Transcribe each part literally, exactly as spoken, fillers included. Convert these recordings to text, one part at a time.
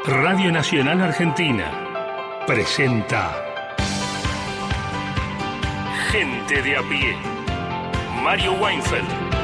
Radio Nacional Argentina presenta Gente de a pie. Mario Weinfeld.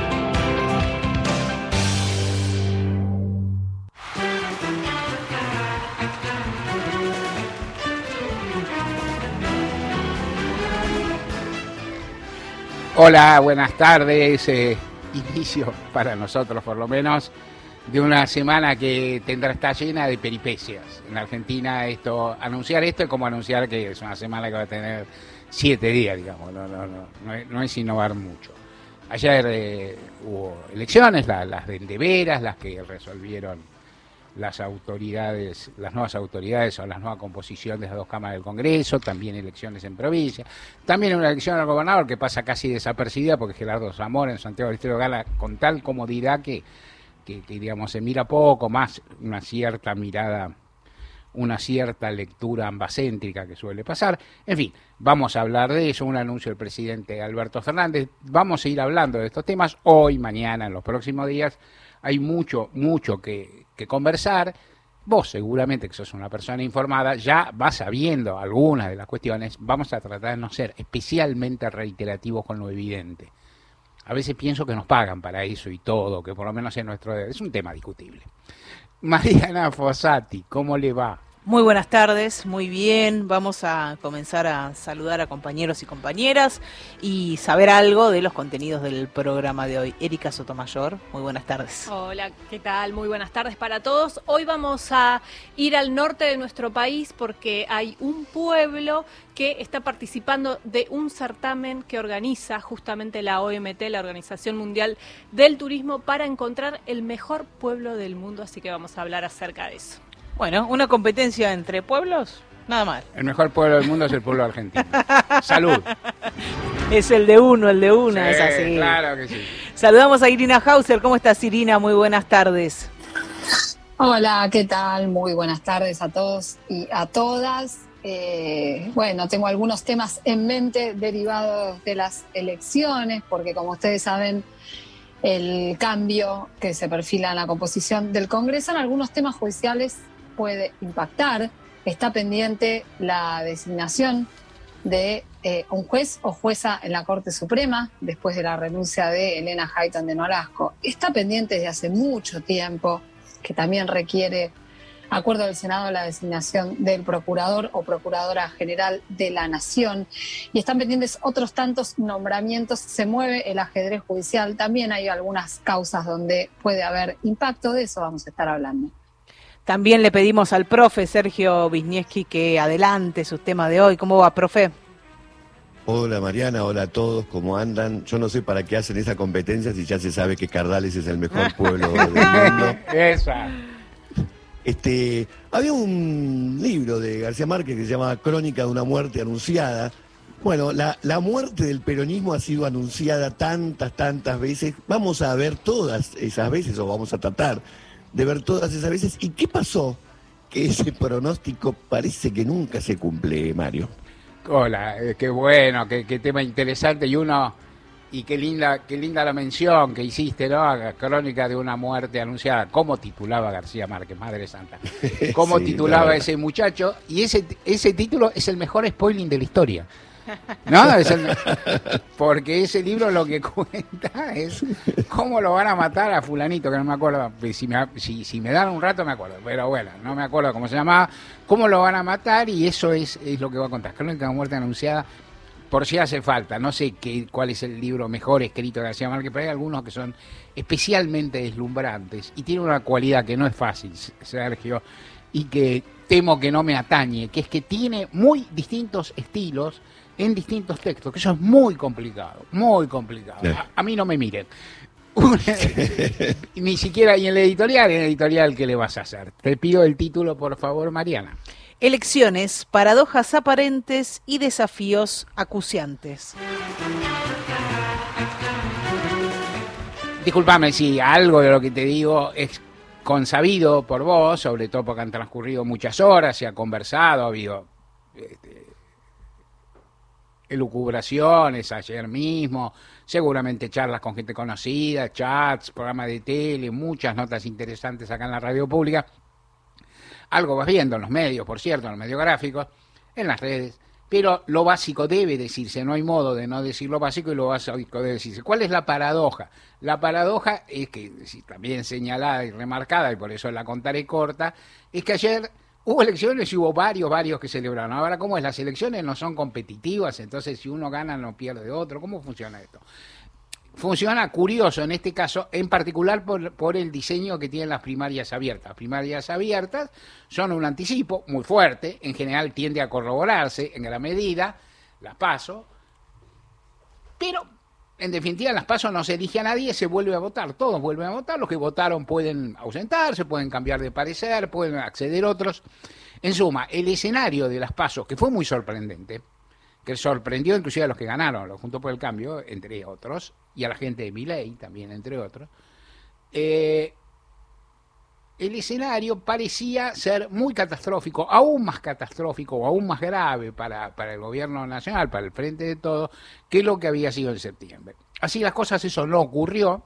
Hola, buenas tardes. Eh, inicio para nosotros, por lo menos, de una semana que tendrá está llena de peripecias. En Argentina, esto, anunciar esto es como anunciar que es una semana que va a tener siete días, digamos. No, no, no, no, es, no es innovar mucho. Ayer eh, hubo elecciones, la, las de, de veras, las que resolvieron las autoridades, las nuevas autoridades o la nueva composición de las dos cámaras del Congreso, también elecciones en provincia, también una elección al gobernador que pasa casi desapercibida porque Gerardo Zamora en Santiago del Estero gana con tal comodidad que, que, que digamos se mira poco, más una cierta mirada, una cierta lectura ambacéntrica que suele pasar. En fin, vamos a hablar de eso, un anuncio del presidente Alberto Fernández, vamos a ir hablando de estos temas hoy, mañana, en los próximos días. Hay mucho, mucho que, que conversar. Vos seguramente que sos una persona informada, ya vas sabiendo algunas de las cuestiones. Vamos a tratar de no ser especialmente reiterativos con lo evidente. A veces pienso que nos pagan para eso y todo, que por lo menos es nuestro... Es un tema discutible. Mariana Fossati, ¿cómo le va? Muy buenas tardes, muy bien. Vamos a comenzar a saludar a compañeros y compañeras y saber algo de los contenidos del programa de hoy. Erika Sotomayor, muy buenas tardes. Hola, ¿qué tal? Muy buenas tardes para todos. Hoy vamos a ir al norte de nuestro país porque hay un pueblo que está participando de un certamen que organiza justamente la O M T, la Organización Mundial del Turismo, para encontrar el mejor pueblo del mundo, así que vamos a hablar acerca de eso. Bueno, una competencia entre pueblos, nada mal. El mejor pueblo del mundo es el pueblo argentino. Salud. Es el de uno, el de una, Sí, es así. Claro que sí. Saludamos a Irina Hauser. ¿Cómo estás, Irina? Muy buenas tardes. Hola, ¿qué tal? Muy buenas tardes a todos y a todas. Eh, bueno, tengo algunos temas en mente derivados de las elecciones, porque como ustedes saben, el cambio que se perfila en la composición del Congreso en algunos temas judiciales puede impactar. Está pendiente la designación de eh, un juez o jueza en la Corte Suprema después de la renuncia de Elena Hayton de Nolasco. Está pendiente desde hace mucho tiempo, que también requiere acuerdo del Senado la designación del Procurador o Procuradora General de la Nación. Y están pendientes otros tantos nombramientos. Se mueve el ajedrez judicial. También hay algunas causas donde puede haber impacto. De eso vamos a estar hablando. También le pedimos al profe Sergio Wisniewski que adelante su tema de hoy. ¿Cómo va, profe? Hola Mariana, hola a todos, ¿cómo andan? Yo no sé para qué hacen esa competencia si ya se sabe que Cardales es el mejor pueblo del mundo. Esa. Este, había un libro de García Márquez que se llama Crónica de una muerte anunciada. Bueno, la, la muerte del peronismo ha sido anunciada tantas, tantas veces. Vamos a ver todas esas veces, o vamos a tratar de ver todas esas veces. ¿Y qué pasó? Que ese pronóstico parece que nunca se cumple, Mario. Hola, eh, qué bueno, qué, qué tema interesante. Y uno, y qué linda, qué linda la mención que hiciste, ¿no? Crónica de una muerte anunciada. ¿Cómo titulaba García Márquez, Madre Santa? ¿Cómo sí, titulaba ese muchacho? Y ese, ese título es el mejor spoiling de la historia. ¿No? Es el, porque ese libro lo que cuenta es cómo lo van a matar a fulanito, que no me acuerdo, si me, si, si me dan un rato me acuerdo, pero bueno, no me acuerdo cómo se llamaba, cómo lo van a matar, y eso es, es lo que va a contar. Crónica de una muerte anunciada, por si hace falta. No sé qué, cuál es el libro mejor escrito de García Márquez, pero hay algunos que son especialmente deslumbrantes y tienen una cualidad que no es fácil, Sergio, y que temo que no me atañe, que es que tiene muy distintos estilos en distintos textos, que eso es muy complicado, muy complicado. A, a mí no me miren. Ni siquiera y en la editorial, en la editorial, ¿qué le vas a hacer? Te pido el título, por favor, Mariana. Elecciones, paradojas aparentes y desafíos acuciantes. Discúlpame si algo de lo que te digo es consabido por vos, sobre todo porque han transcurrido muchas horas, se ha conversado, ha habido este, elucubraciones ayer mismo, seguramente charlas con gente conocida, chats, programas de tele, muchas notas interesantes acá en la radio pública. Algo vas viendo en los medios, por cierto, en los medios gráficos, en las redes, pero lo básico debe decirse, no hay modo de no decir lo básico y lo básico debe decirse. ¿Cuál es la paradoja? La paradoja es que, también señalada y remarcada, y por eso la contaré corta, es que ayer hubo elecciones y hubo varios, varios que celebraron. Ahora, ¿cómo es? Las elecciones no son competitivas, entonces si uno gana no pierde otro. ¿Cómo funciona esto? Funciona curioso en este caso, en particular por, por el diseño que tienen las primarias abiertas. Las primarias abiertas son un anticipo muy fuerte, en general tiende a corroborarse en gran medida, las PASO, pero en definitiva en las PASO no se elige a nadie, se vuelve a votar, todos vuelven a votar, los que votaron pueden ausentarse, pueden cambiar de parecer, pueden acceder otros. En suma, el escenario de las PASO, que fue muy sorprendente, que sorprendió inclusive a los que ganaron, los Juntos por el Cambio, entre otros, y a la gente de Milei también, entre otros, eh, el escenario parecía ser muy catastrófico, aún más catastrófico o aún más grave para, para el gobierno nacional, para el Frente de Todos, que lo que había sido en septiembre. Así las cosas, eso no ocurrió,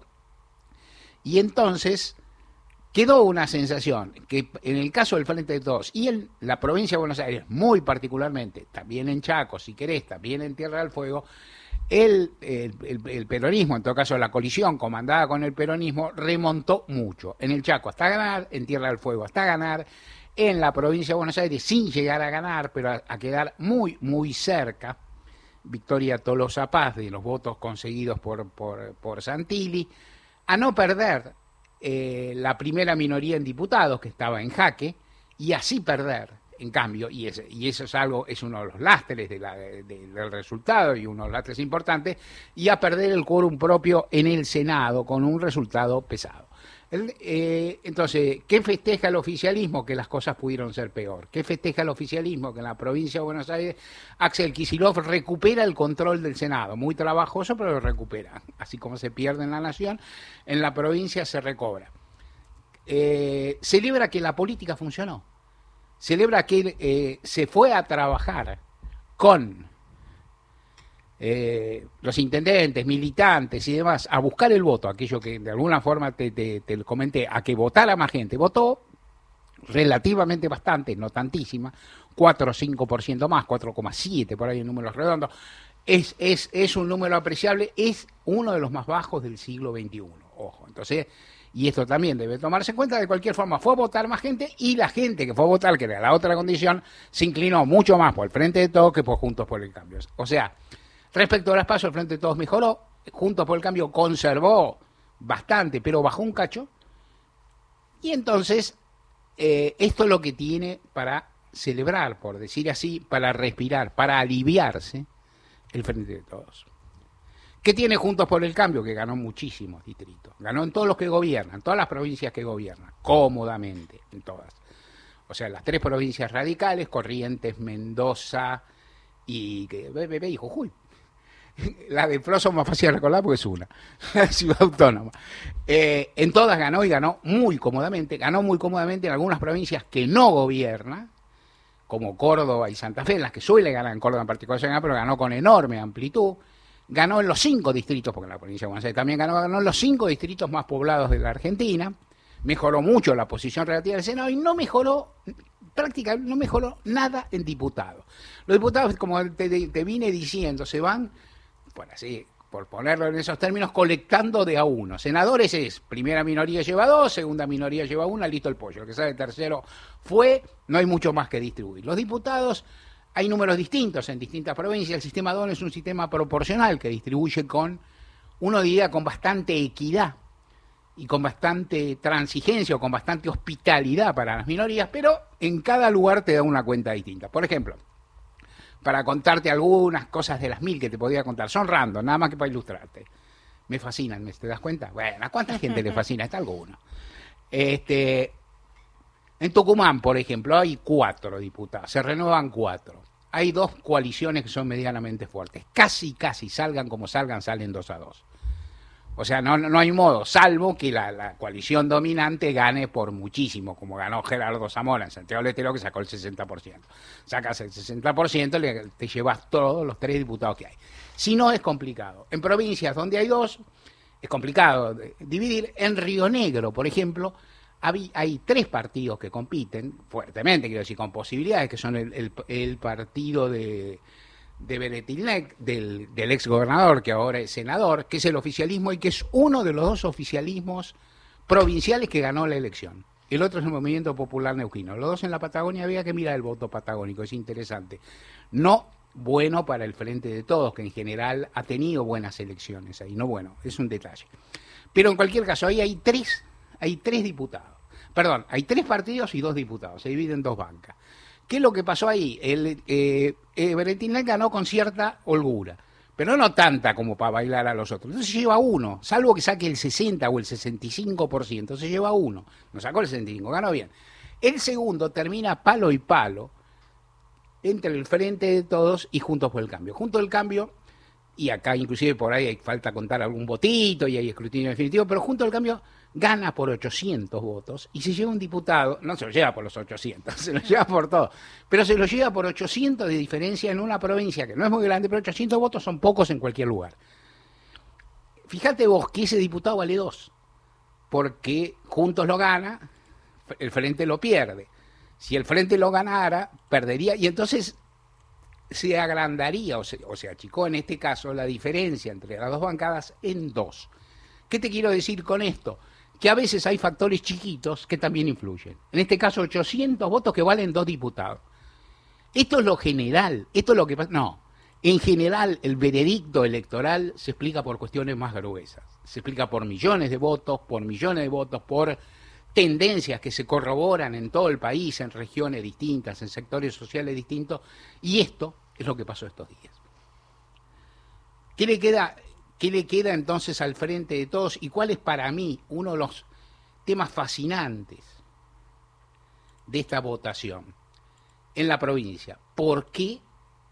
y entonces quedó una sensación que en el caso del Frente de Todos y en la provincia de Buenos Aires, muy particularmente, también en Chaco, si querés, también en Tierra del Fuego, el, el, el, el peronismo, en todo caso la coalición comandada con el peronismo, remontó mucho. En el Chaco hasta ganar, en Tierra del Fuego hasta ganar, en la provincia de Buenos Aires sin llegar a ganar, pero a, a quedar muy, muy cerca. Victoria Tolosa Paz de los votos conseguidos por, por, por Santilli, a no perder Eh, la primera minoría en diputados que estaba en jaque y así perder, en cambio, y, ese, y eso es algo, es uno de los lastres de la, de, del resultado y uno de los lastres importantes, y a perder el quórum propio en el Senado con un resultado pesado. El, eh, entonces, ¿qué festeja el oficialismo? Que las cosas pudieron ser peor. ¿Qué festeja el oficialismo? Que en la provincia de Buenos Aires Axel Kicillof recupera el control del Senado. Muy trabajoso, pero lo recupera. Así como se pierde en la nación, en la provincia se recobra. Eh, celebra que la política funcionó. Celebra que eh, se fue a trabajar con Eh, los intendentes, militantes y demás, a buscar el voto, aquello que de alguna forma te, te, te comenté, a que votara más gente. Votó relativamente bastante, no tantísima, cuatro o cinco por ciento más, cuatro coma siete por ahí en números redondos. Es, es, es un número apreciable, es uno de los más bajos del siglo veintiuno, ojo. Entonces, y esto también debe tomarse en cuenta. De cualquier forma, fue a votar más gente, y la gente que fue a votar, que era la otra condición, se inclinó mucho más por el Frente de Todos que por Juntos por el Cambio. O sea, respecto a las PASO, el Frente de Todos mejoró, Juntos por el Cambio conservó bastante, pero bajó un cacho, y entonces eh, esto es lo que tiene para celebrar, por decir así, para respirar, para aliviarse el Frente de Todos. ¿Qué tiene Juntos por el Cambio? Que ganó muchísimos distritos, ganó en todos los que gobiernan, en todas las provincias que gobiernan, cómodamente, en todas. O sea, las tres provincias radicales, Corrientes, Mendoza y Bebé y Jujuy. La de Pro son más fácil de recordar porque es una ciudad autónoma. Eh, en todas ganó, y ganó muy cómodamente. Ganó muy cómodamente en algunas provincias que no gobierna, como Córdoba y Santa Fe, en las que suele ganar, en Córdoba en particular, pero ganó con enorme amplitud. Ganó en los cinco distritos, porque en la provincia de Buenos Aires también ganó, ganó en los cinco distritos más poblados de la Argentina. Mejoró mucho la posición relativa del Senado y no mejoró, prácticamente no mejoró nada en diputados. Los diputados, como te, te vine diciendo, se van, por así, por ponerlo en esos términos, colectando de a uno. Senadores es, primera minoría lleva dos, segunda minoría lleva una, listo el pollo. El que sale tercero fue, no hay mucho más que distribuir. Los diputados, hay números distintos en distintas provincias. El sistema D O N es un sistema proporcional que distribuye con, uno diría, con bastante equidad y con bastante transigencia o con bastante hospitalidad para las minorías, pero en cada lugar te da una cuenta distinta. Por ejemplo, para contarte algunas cosas de las mil que te podía contar, son random, nada más que para ilustrarte. Me fascinan, ¿te das cuenta? Bueno, ¿a cuánta gente le fascina? Está alguno. Este, en Tucumán, por ejemplo, hay cuatro diputados, se renuevan cuatro. Hay dos coaliciones que son medianamente fuertes. Casi, casi, salgan como salgan, salen dos a dos. O sea, no, no hay modo, salvo que la, la coalición dominante gane por muchísimo, como ganó Gerardo Zamora en Santiago del Estero, que sacó el sesenta por ciento. Sacas el sesenta por ciento, le, te llevas todos los tres diputados que hay. Si no, es complicado. En provincias donde hay dos, es complicado dividir. En Río Negro, por ejemplo, hay, hay tres partidos que compiten fuertemente, quiero decir, con posibilidades, que son el, el, el partido de, de Beretilnec, del, del ex gobernador, que ahora es senador, que es el oficialismo y que es uno de los dos oficialismos provinciales que ganó la elección. El otro es el Movimiento Popular Neuquino. Los dos en la Patagonia, había que mirar el voto patagónico, es interesante. No bueno para el Frente de Todos, que en general ha tenido buenas elecciones ahí, no bueno, es un detalle. Pero en cualquier caso, ahí hay tres, hay tres diputados. Perdón, hay tres partidos y dos diputados, se dividen en dos bancas. ¿Qué es lo que pasó ahí? El eh, eh, Beretilnec ganó con cierta holgura, pero no tanta como para bailar a los otros. Entonces se lleva uno, salvo que saque el sesenta o el sesenta y cinco por ciento, se lleva uno. No sacó el sesenta y cinco por ciento, ganó bien. El segundo termina palo y palo entre el Frente de Todos y Juntos por el Cambio. Juntos por el Cambio, y acá inclusive por ahí hay falta contar algún votito y hay escrutinio definitivo, pero Juntos por el Cambio gana por ochocientos votos y se lleva un diputado, no se lo lleva por los ochocientos, se lo lleva por todo, pero se lo lleva por ochocientos de diferencia en una provincia que no es muy grande, pero ochocientos votos son pocos en cualquier lugar. Fíjate vos que ese diputado vale dos, porque Juntos lo gana, el Frente lo pierde. Si el Frente lo ganara, perdería, y entonces se agrandaría, o se, o se achicó en este caso la diferencia entre las dos bancadas en dos. ¿Qué te quiero decir con esto? Que a veces hay factores chiquitos que también influyen. En este caso, ochocientos votos que valen dos diputados. Esto es lo general, esto es lo que pasa. No, en general el veredicto electoral se explica por cuestiones más gruesas. Se explica por millones de votos, por millones de votos, por tendencias que se corroboran en todo el país, en regiones distintas, en sectores sociales distintos, y esto es lo que pasó estos días. ¿Qué le queda, qué le queda entonces al Frente de Todos y cuál es para mí uno de los temas fascinantes de esta votación en la provincia? ¿Por qué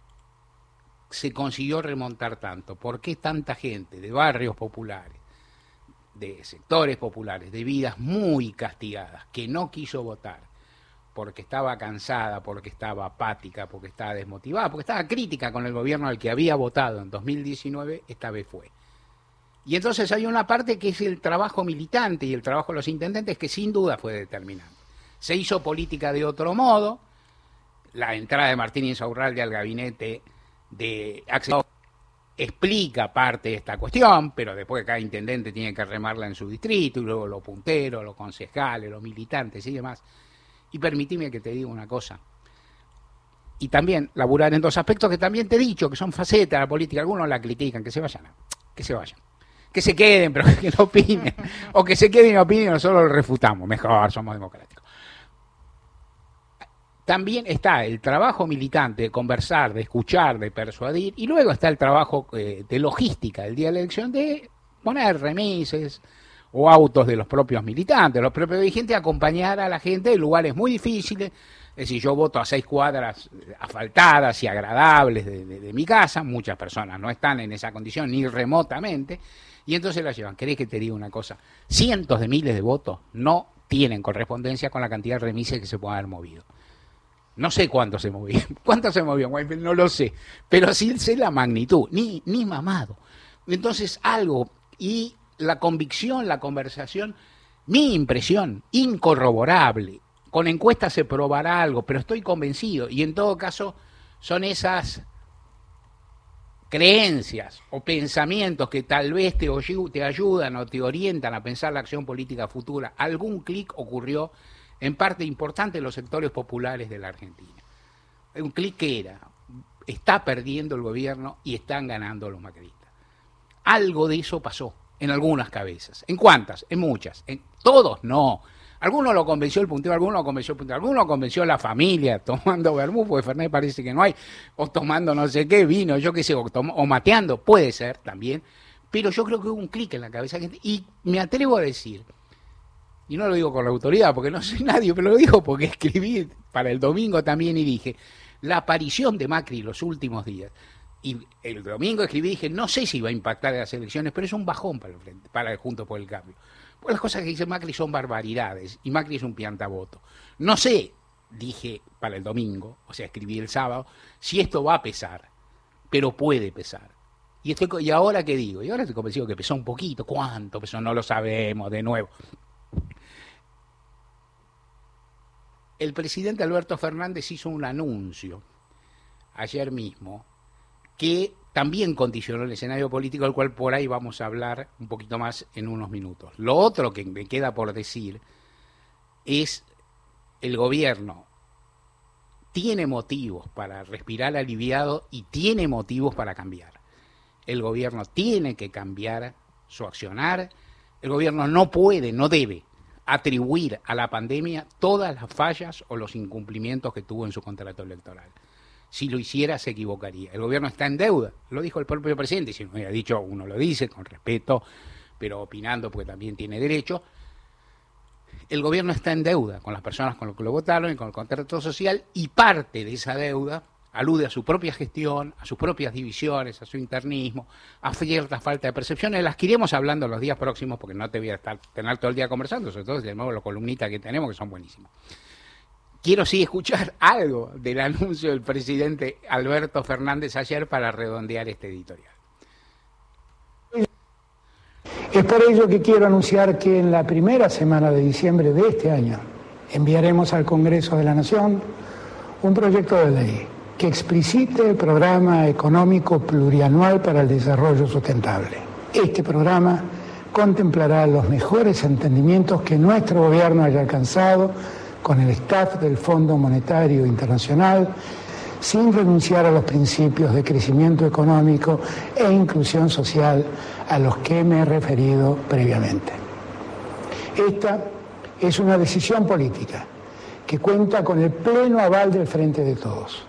se consiguió remontar tanto? ¿Por qué tanta gente de barrios populares, de sectores populares, de vidas muy castigadas, que no quiso votar porque estaba cansada, porque estaba apática, porque estaba desmotivada, porque estaba crítica con el gobierno al que había votado en dos mil diecinueve, esta vez fue? Y entonces hay una parte que es el trabajo militante y el trabajo de los intendentes que sin duda fue determinante. Se hizo política de otro modo, la entrada de Martín Insaurralde al gabinete de Axel explica parte de esta cuestión, pero después cada intendente tiene que remarla en su distrito, y luego los punteros, los concejales, los militantes y demás. Y permitime que te diga una cosa. Y también laburar en dos aspectos que también te he dicho, que son facetas de la política. Algunos la critican, que se vayan, que se vayan. Que se queden, pero que no opinen. O que se queden y no opinen y nosotros lo refutamos. Mejor, somos democráticos. También está el trabajo militante de conversar, de escuchar, de persuadir, y luego está el trabajo eh, de logística del día de la elección, de poner remises o autos de los propios militantes, los propios dirigentes, acompañar a la gente en lugares muy difíciles. Es decir, yo voto a seis cuadras asfaltadas y agradables de, de, de mi casa, muchas personas no están en esa condición ni remotamente, y entonces la llevan. ¿Querés que te diga una cosa? Cientos de miles de votos no tienen correspondencia con la cantidad de remises que se pueden haber movido. No sé cuánto se movió, cuánto se movió, no lo sé, pero sí sé la magnitud, ni, ni mamado. Entonces algo, y la convicción, la conversación, mi impresión, incorroborable, con encuestas se probará algo, pero estoy convencido, y en todo caso son esas creencias o pensamientos que tal vez te, te ayudan o te orientan a pensar la acción política futura. Algún clic ocurrió en parte importante en los sectores populares de la Argentina. Un clic que era, está perdiendo el gobierno y están ganando los macristas. Algo de eso pasó en algunas cabezas. ¿En cuántas? En muchas. En todos no. Algunos lo convenció el puntero, algunos lo convenció el puntero, algunos lo convenció la familia tomando vermú, porque Fernet parece que no hay, o tomando no sé qué vino, yo qué sé, o, o mateando, puede ser también, pero yo creo que hubo un clic en la cabeza, y me atrevo a decir, y no lo digo con la autoridad porque no soy nadie, pero lo digo porque escribí para el domingo también y dije, la aparición de Macri los últimos días, y el domingo escribí y dije, no sé si va a impactar en las elecciones, pero es un bajón para el frente, para el Juntos por el Cambio. Pues las cosas que dice Macri son barbaridades, y Macri es un piantavoto. No sé, dije para el domingo, o sea, escribí el sábado, si esto va a pesar, pero puede pesar. Y, estoy, ¿Y ahora qué digo? Y ahora estoy convencido que pesó un poquito. ¿Cuánto pesó? No lo sabemos, de nuevo. el presidente Alberto Fernández hizo un anuncio ayer mismo que también condicionó el escenario político, del cual por ahí vamos a hablar un poquito más en unos minutos. Lo otro que me queda por decir es el gobierno tiene motivos para respirar aliviado y tiene motivos para cambiar. El gobierno tiene que cambiar su accionar. El gobierno no puede, no debe atribuir a la pandemia todas las fallas o los incumplimientos que tuvo en su contrato electoral. Si lo hiciera, se equivocaría. El gobierno está en deuda, lo dijo el propio presidente. Si no hubiera dicho, uno lo dice con respeto, pero opinando porque también tiene derecho. El gobierno está en deuda con las personas con las que lo votaron y con el contrato social, y parte de esa deuda alude a su propia gestión, a sus propias divisiones, a su internismo, a cierta falta de percepciones. Las que iremos hablando los días próximos, porque no te voy a estar tener todo el día conversando, sobre todo de nuevo los columnistas que tenemos, que son buenísimos. Quiero sí escuchar algo del anuncio del presidente Alberto Fernández ayer para redondear este editorial. Es por ello que quiero anunciar que en la primera semana de diciembre de este año enviaremos al Congreso de la Nación un proyecto de ley que explicite el programa económico plurianual para el desarrollo sustentable. Este programa contemplará los mejores entendimientos que nuestro gobierno haya alcanzado con el staff del Fondo Monetario Internacional, sin renunciar a los principios de crecimiento económico e inclusión social a los que me he referido previamente. Esta es una decisión política que cuenta con el pleno aval del Frente de Todos.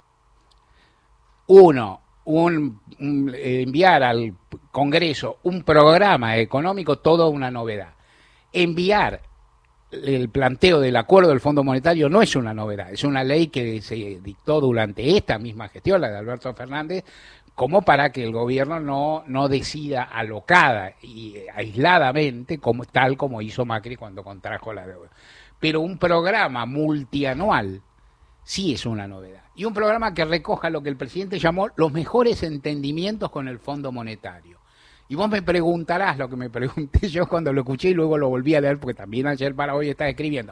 Uno, un, un, enviar al Congreso un programa económico, toda una novedad. Enviar el planteo del acuerdo del Fondo Monetario no es una novedad, es una ley que se dictó durante esta misma gestión, la de Alberto Fernández, como para que el gobierno no, no decida alocada y aisladamente, como, tal como hizo Macri cuando contrajo la deuda. Pero un programa multianual sí es una novedad. Y un programa que recoja lo que el presidente llamó los mejores entendimientos con el Fondo Monetario. Y vos me preguntarás lo que me pregunté yo cuando lo escuché y luego lo volví a leer, porque también ayer para hoy estaba escribiendo.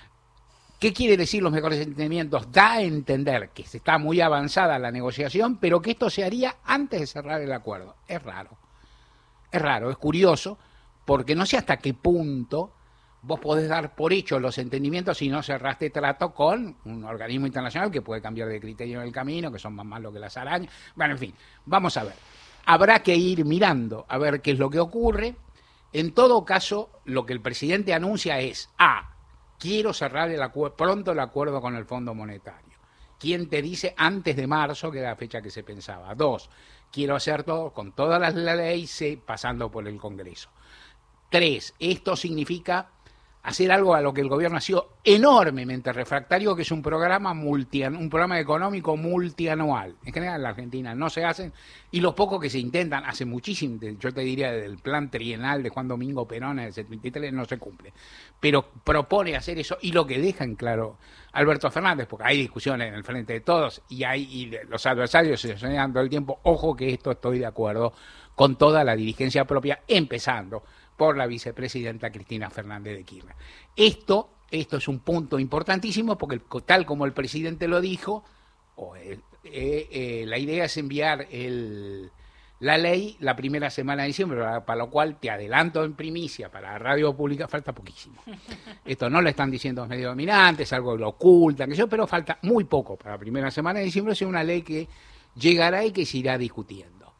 ¿Qué quiere decir los mejores entendimientos? Da a entender que está muy avanzada la negociación, pero que esto se haría antes de cerrar el acuerdo. Es raro. Es raro, es curioso, porque no sé hasta qué punto vos podés dar por hecho los entendimientos si no cerraste trato con un organismo internacional que puede cambiar de criterio en el camino, que son más malos que las arañas. Bueno, en fin, vamos a ver. Habrá que ir mirando a ver qué es lo que ocurre. En todo caso, lo que el presidente anuncia es, A, quiero cerrar el acu- pronto el acuerdo con el Fondo Monetario. ¿Quién te dice antes de marzo, que era la fecha que se pensaba? Dos, quiero hacer todo con todas las leyes pasando por el Congreso. Tres, esto significa hacer algo a lo que el gobierno ha sido enormemente refractario, que es un programa multianual, un programa económico multianual. En general en la Argentina no se hacen, y los pocos que se intentan, hace muchísimo, yo te diría desde el plan trienal de Juan Domingo Perón en el setenta y tres, no se cumple. Pero propone hacer eso, y lo que deja en claro Alberto Fernández, porque hay discusiones en el Frente de Todos, y hay y los adversarios se señalan todo el tiempo, ojo que esto estoy de acuerdo con toda la dirigencia propia, empezando por la vicepresidenta Cristina Fernández de Kirchner. Esto, esto es un punto importantísimo porque tal como el presidente lo dijo, o el, eh, eh, la idea es enviar el, la ley la primera semana de diciembre, para, para lo cual te adelanto en primicia para la radio pública, falta poquísimo. Esto no lo están diciendo los medios dominantes, algo lo ocultan, que yo, pero falta muy poco para la primera semana de diciembre, es una ley que llegará y que se irá discutiendo.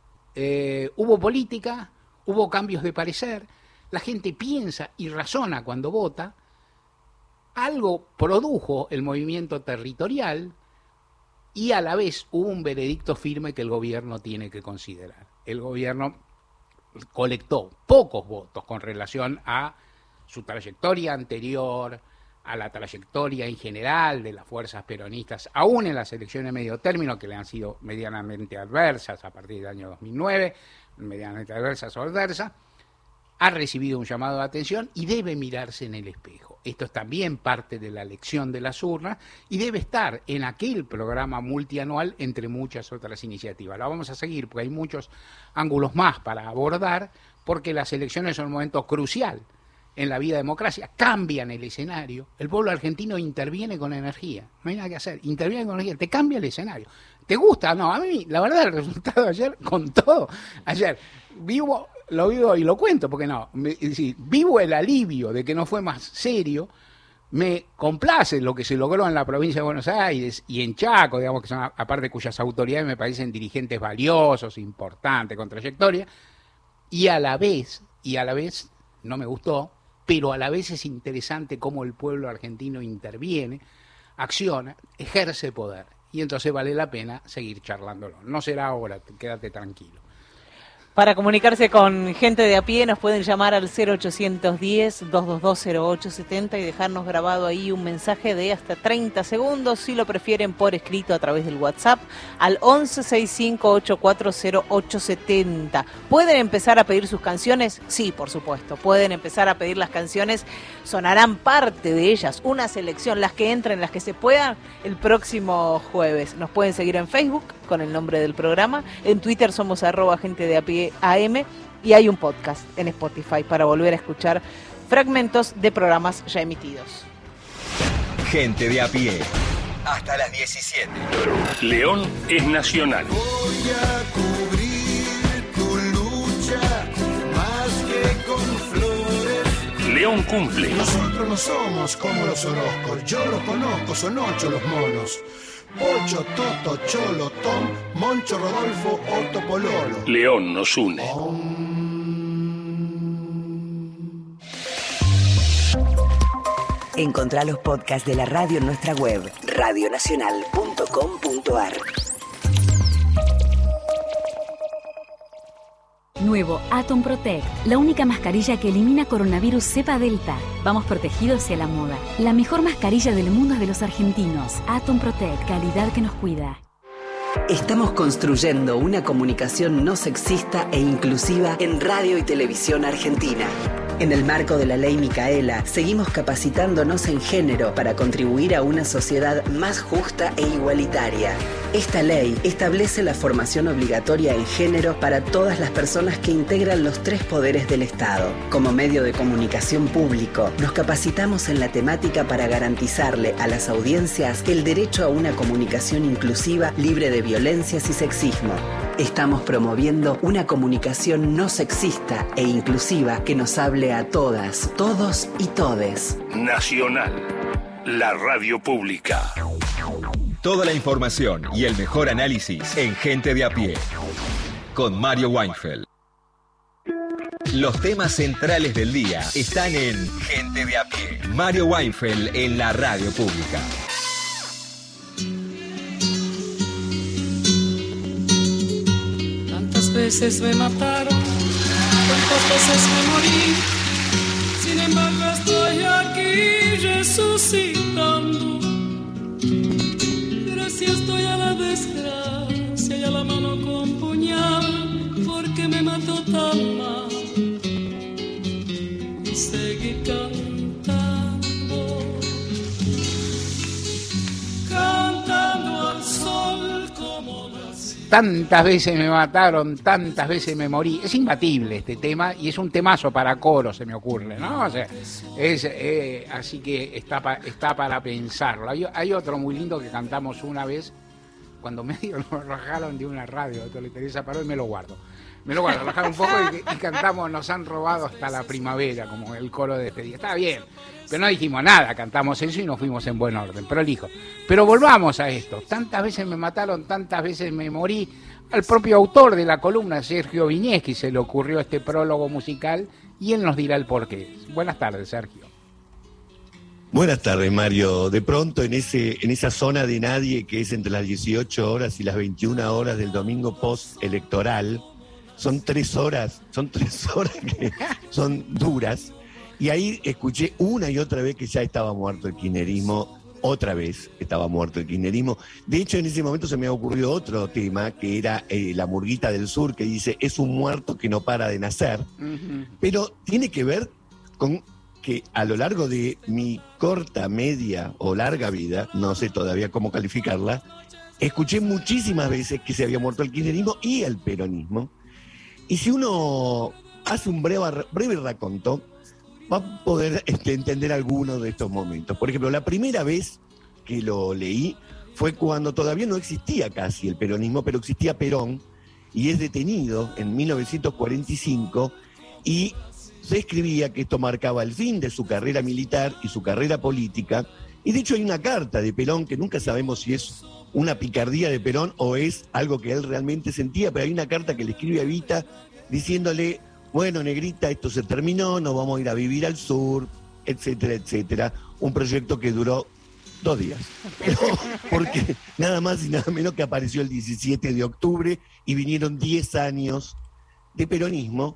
Eh, hubo política, hubo cambios de parecer, la gente piensa y razona cuando vota, algo produjo el movimiento territorial y a la vez hubo un veredicto firme que el gobierno tiene que considerar. El gobierno colectó pocos votos con relación a su trayectoria anterior, a la trayectoria en general de las fuerzas peronistas, aún en las elecciones de medio término, que le han sido medianamente adversas a partir del año dos mil nueve, medianamente adversas o adversas, ha recibido un llamado de atención y debe mirarse en el espejo. Esto es también parte de la elección de las urnas y debe estar en aquel programa multianual entre muchas otras iniciativas. La vamos a seguir porque hay muchos ángulos más para abordar, porque las elecciones son un momento crucial en la vida democracia, cambian el escenario, el pueblo argentino interviene con energía, no hay nada que hacer, interviene con energía, te cambia el escenario. ¿Te gusta? No, a mí, la verdad, el resultado de ayer, con todo, ayer, vivo, lo vivo y lo cuento, porque no, me, es decir, vivo el alivio de que no fue más serio, me complace lo que se logró en la provincia de Buenos Aires y en Chaco, digamos que son, aparte cuyas autoridades me parecen dirigentes valiosos, importantes, con trayectoria, y a la vez, y a la vez, no me gustó, pero a la vez es interesante cómo el pueblo argentino interviene, acciona, ejerce poder. Y entonces vale la pena seguir charlándolo. No será ahora, quédate tranquilo. Para comunicarse con gente de a pie nos pueden llamar al cero ochocientos diez, doscientos veintidós, cero ocho setenta y dejarnos grabado ahí un mensaje de hasta treinta segundos, si lo prefieren por escrito a través del WhatsApp, al once sesenta y cinco ochenta y cuatro cero ocho setenta. ¿Pueden empezar a pedir sus canciones? Sí, por supuesto, pueden empezar a pedir las canciones, sonarán parte de ellas, una selección, las que entren, las que se puedan, el próximo jueves. Nos pueden seguir en Facebook con el nombre del programa, en Twitter somos arroba gente de a pie A M y hay un podcast en Spotify para volver a escuchar fragmentos de programas ya emitidos. Gente de a pie, hasta las diecisiete. León es nacional. Voy a cubrir tu lucha más que con flores. León cumple. Nosotros no somos como los Orozcos, yo los conozco, son ocho los monos. Pocho, Toto, Cholo, Tom, Moncho, Rodolfo, Otto, Pololo. León nos une. Encontrá los podcasts de la radio en nuestra web, radio nacional punto com punto a r. Nuevo Atom Protect, la única mascarilla que elimina coronavirus cepa delta. Vamos protegidos hacia la moda. La mejor mascarilla del mundo es de los argentinos. Atom Protect, calidad que nos cuida. Estamos construyendo una comunicación no sexista e inclusiva en radio y televisión argentina. En el marco de la Ley Micaela, seguimos capacitándonos en género para contribuir a una sociedad más justa e igualitaria. Esta ley establece la formación obligatoria en género para todas las personas que integran los tres poderes del Estado. Como medio de comunicación público, nos capacitamos en la temática para garantizarle a las audiencias el derecho a una comunicación inclusiva, libre de violencias y sexismo. Estamos promoviendo una comunicación no sexista e inclusiva que nos hable a todas, todos y todes. Nacional, la radio pública. Toda la información y el mejor análisis en Gente de a pie. Con Mario Weinfeld. Los temas centrales del día están en Gente de a pie. Mario Weinfeld en la radio pública. Tantas veces me mataron, tantas veces me morí. Sin embargo estoy aquí resucitando. Gracias estoy a la desgracia y a la mano con puñal, porque me mató tan mal. Y seguir cantando, cantando al sol como las... Tantas veces me mataron, tantas veces me morí. Es imbatible este tema y es un temazo para coro, se me ocurre, ¿no? O sea, es, eh, así que está, pa, está para pensarlo. Hay, hay otro muy lindo que cantamos una vez, cuando medio nos rajaron de una radio, de Teresa Paró, y me lo guardo. Me lo guardo, rajaron un poco y, y cantamos Nos han robado hasta la primavera, como el coro de despedida. Está bien, pero no dijimos nada, cantamos eso y nos fuimos en buen orden, prolijo. Pero volvamos a esto. Tantas veces me mataron, tantas veces me morí. Al propio autor de la columna, Sergio Viñeschi, se le ocurrió este prólogo musical y él nos dirá el porqué. Buenas tardes, Sergio. Buenas tardes, Mario. De pronto, en ese en esa zona de nadie que es entre las dieciocho horas y las veintiuna horas del domingo post-electoral, son tres horas, son tres horas que son duras. Y ahí escuché una y otra vez que ya estaba muerto el kirchnerismo, otra vez estaba muerto el kirchnerismo. De hecho, en ese momento se me ha ocurrido otro tema, que era eh, la Murguita del Sur, que dice, es un muerto que no para de nacer. Uh-huh. Pero tiene que ver con que a lo largo de mi corta, media o larga vida, no sé todavía cómo calificarla, escuché muchísimas veces que se había muerto el kirchnerismo y el peronismo. Y si uno hace un breve, breve raconto, va a poder este, entender algunos de estos momentos. Por ejemplo, la primera vez que lo leí fue cuando todavía no existía casi el peronismo, pero existía Perón, y es detenido en mil novecientos cuarenta y cinco, y se escribía que esto marcaba el fin de su carrera militar y su carrera política. Y de hecho hay una carta de Perón que nunca sabemos si es una picardía de Perón o es algo que él realmente sentía, pero hay una carta que le escribe a Evita diciéndole: bueno, negrita, esto se terminó, nos vamos a ir a vivir al sur, etcétera, etcétera. Un proyecto que duró dos días. Pero porque nada más y nada menos que apareció el diecisiete de octubre y vinieron diez años de peronismo.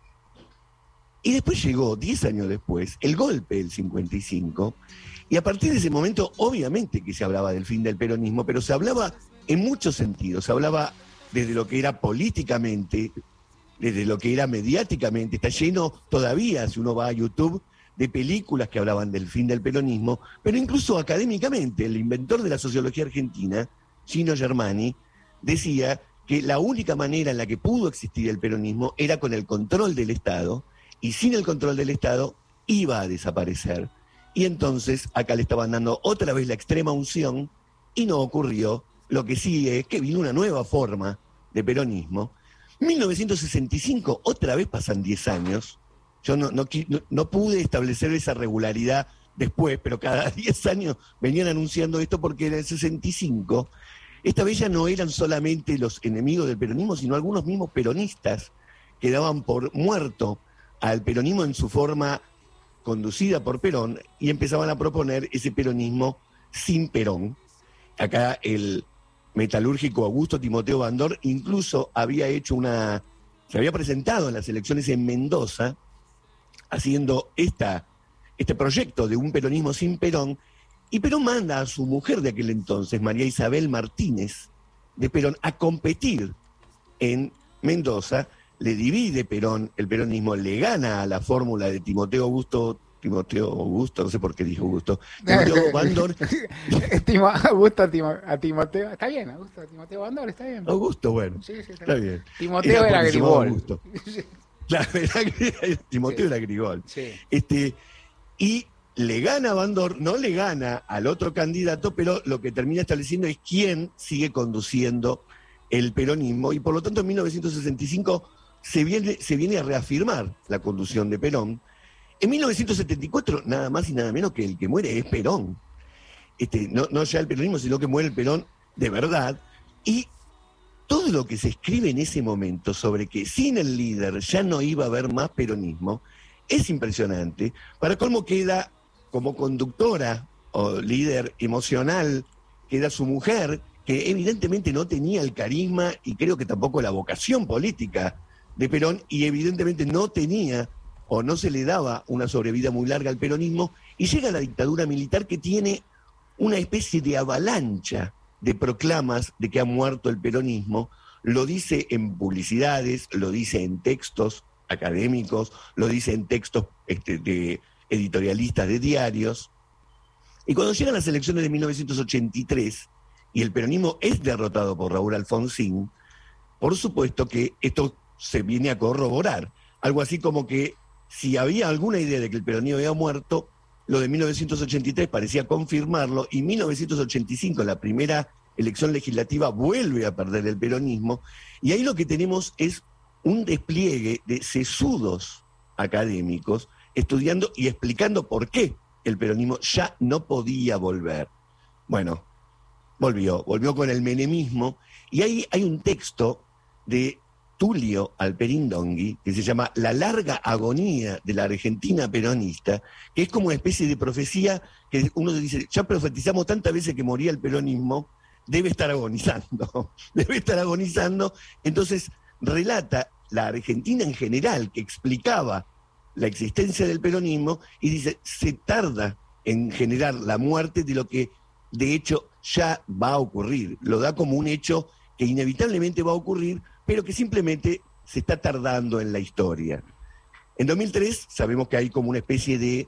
Y después llegó, diez años después, el golpe del cincuenta y cinco, y a partir de ese momento, obviamente que se hablaba del fin del peronismo, pero se hablaba en muchos sentidos. Se hablaba desde lo que era políticamente, desde lo que era mediáticamente. Está lleno todavía, si uno va a YouTube, de películas que hablaban del fin del peronismo, pero incluso académicamente. El inventor de la sociología argentina, Gino Germani, decía que la única manera en la que pudo existir el peronismo era con el control del Estado, y sin el control del Estado iba a desaparecer. Y entonces acá le estaban dando otra vez la extrema unción, y no ocurrió. Lo que sí es que vino una nueva forma de peronismo. mil novecientos sesenta y cinco, otra vez pasan diez años. Yo no, no, no, no pude establecer esa regularidad después, pero cada diez años venían anunciando esto, porque en el sesenta y cinco, esta vez ya no eran solamente los enemigos del peronismo, sino algunos mismos peronistas que daban por muerto al peronismo en su forma conducida por Perón, y empezaban a proponer ese peronismo sin Perón. Acá el metalúrgico Augusto Timoteo Bandor incluso había hecho una, se había presentado en las elecciones en Mendoza, haciendo esta, este proyecto de un peronismo sin Perón, y Perón manda a su mujer de aquel entonces, María Isabel Martínez, de Perón, a competir en Mendoza. Le divide Perón el peronismo, le gana a la fórmula de Timoteo Augusto, Timoteo Augusto, no sé por qué dijo Augusto, Timoteo Bandor. Timo, Augusto a, Timo, a Timoteo, está bien, Augusto, Timoteo Bandor, está bien. Augusto, bueno, sí, sí, está, está bien. Timoteo era, era Grigol. Claro, era, Timoteo sí. era Grigol. Sí. Este, y le gana a Bandor, no le gana al otro candidato, pero lo que termina estableciendo es quién sigue conduciendo el peronismo, y por lo tanto en mil novecientos sesenta y cinco se viene, se viene a reafirmar la conducción de Perón. En mil novecientos setenta y cuatro, nada más y nada menos que el que muere es Perón. Este, no, no ya el peronismo, sino que muere el Perón de verdad. Y todo lo que se escribe en ese momento sobre que sin el líder ya no iba a haber más peronismo es impresionante. Para colmo, queda como conductora o líder emocional, queda su mujer, que evidentemente no tenía el carisma y creo que tampoco la vocación política de Perón, y evidentemente no tenía o no se le daba una sobrevida muy larga al peronismo, y llega la dictadura militar, que tiene una especie de avalancha de proclamas de que ha muerto el peronismo. Lo dice en publicidades, lo dice en textos académicos, lo dice en textos este, de editorialistas de diarios. Y cuando llegan las elecciones de mil novecientos ochenta y tres y el peronismo es derrotado por Raúl Alfonsín, por supuesto que esto se viene a corroborar. Algo así como que si había alguna idea de que el peronismo había muerto, lo de mil novecientos ochenta y tres parecía confirmarlo, y mil novecientos ochenta y cinco, la primera elección legislativa, vuelve a perder el peronismo, y ahí lo que tenemos es un despliegue de sesudos académicos estudiando y explicando por qué el peronismo ya no podía volver. Bueno, volvió, volvió con el menemismo, y ahí hay un texto de Tulio Alperindongui, que se llama La larga agonía de la Argentina peronista, que es como una especie de profecía que uno dice, ya profetizamos tantas veces que moría el peronismo, debe estar agonizando, debe estar agonizando. Entonces relata la Argentina en general, que explicaba la existencia del peronismo, y dice, se tarda en generar la muerte de lo que de hecho ya va a ocurrir. Lo da como un hecho que inevitablemente va a ocurrir, pero que simplemente se está tardando en la historia. En dos mil tres sabemos que hay como una especie de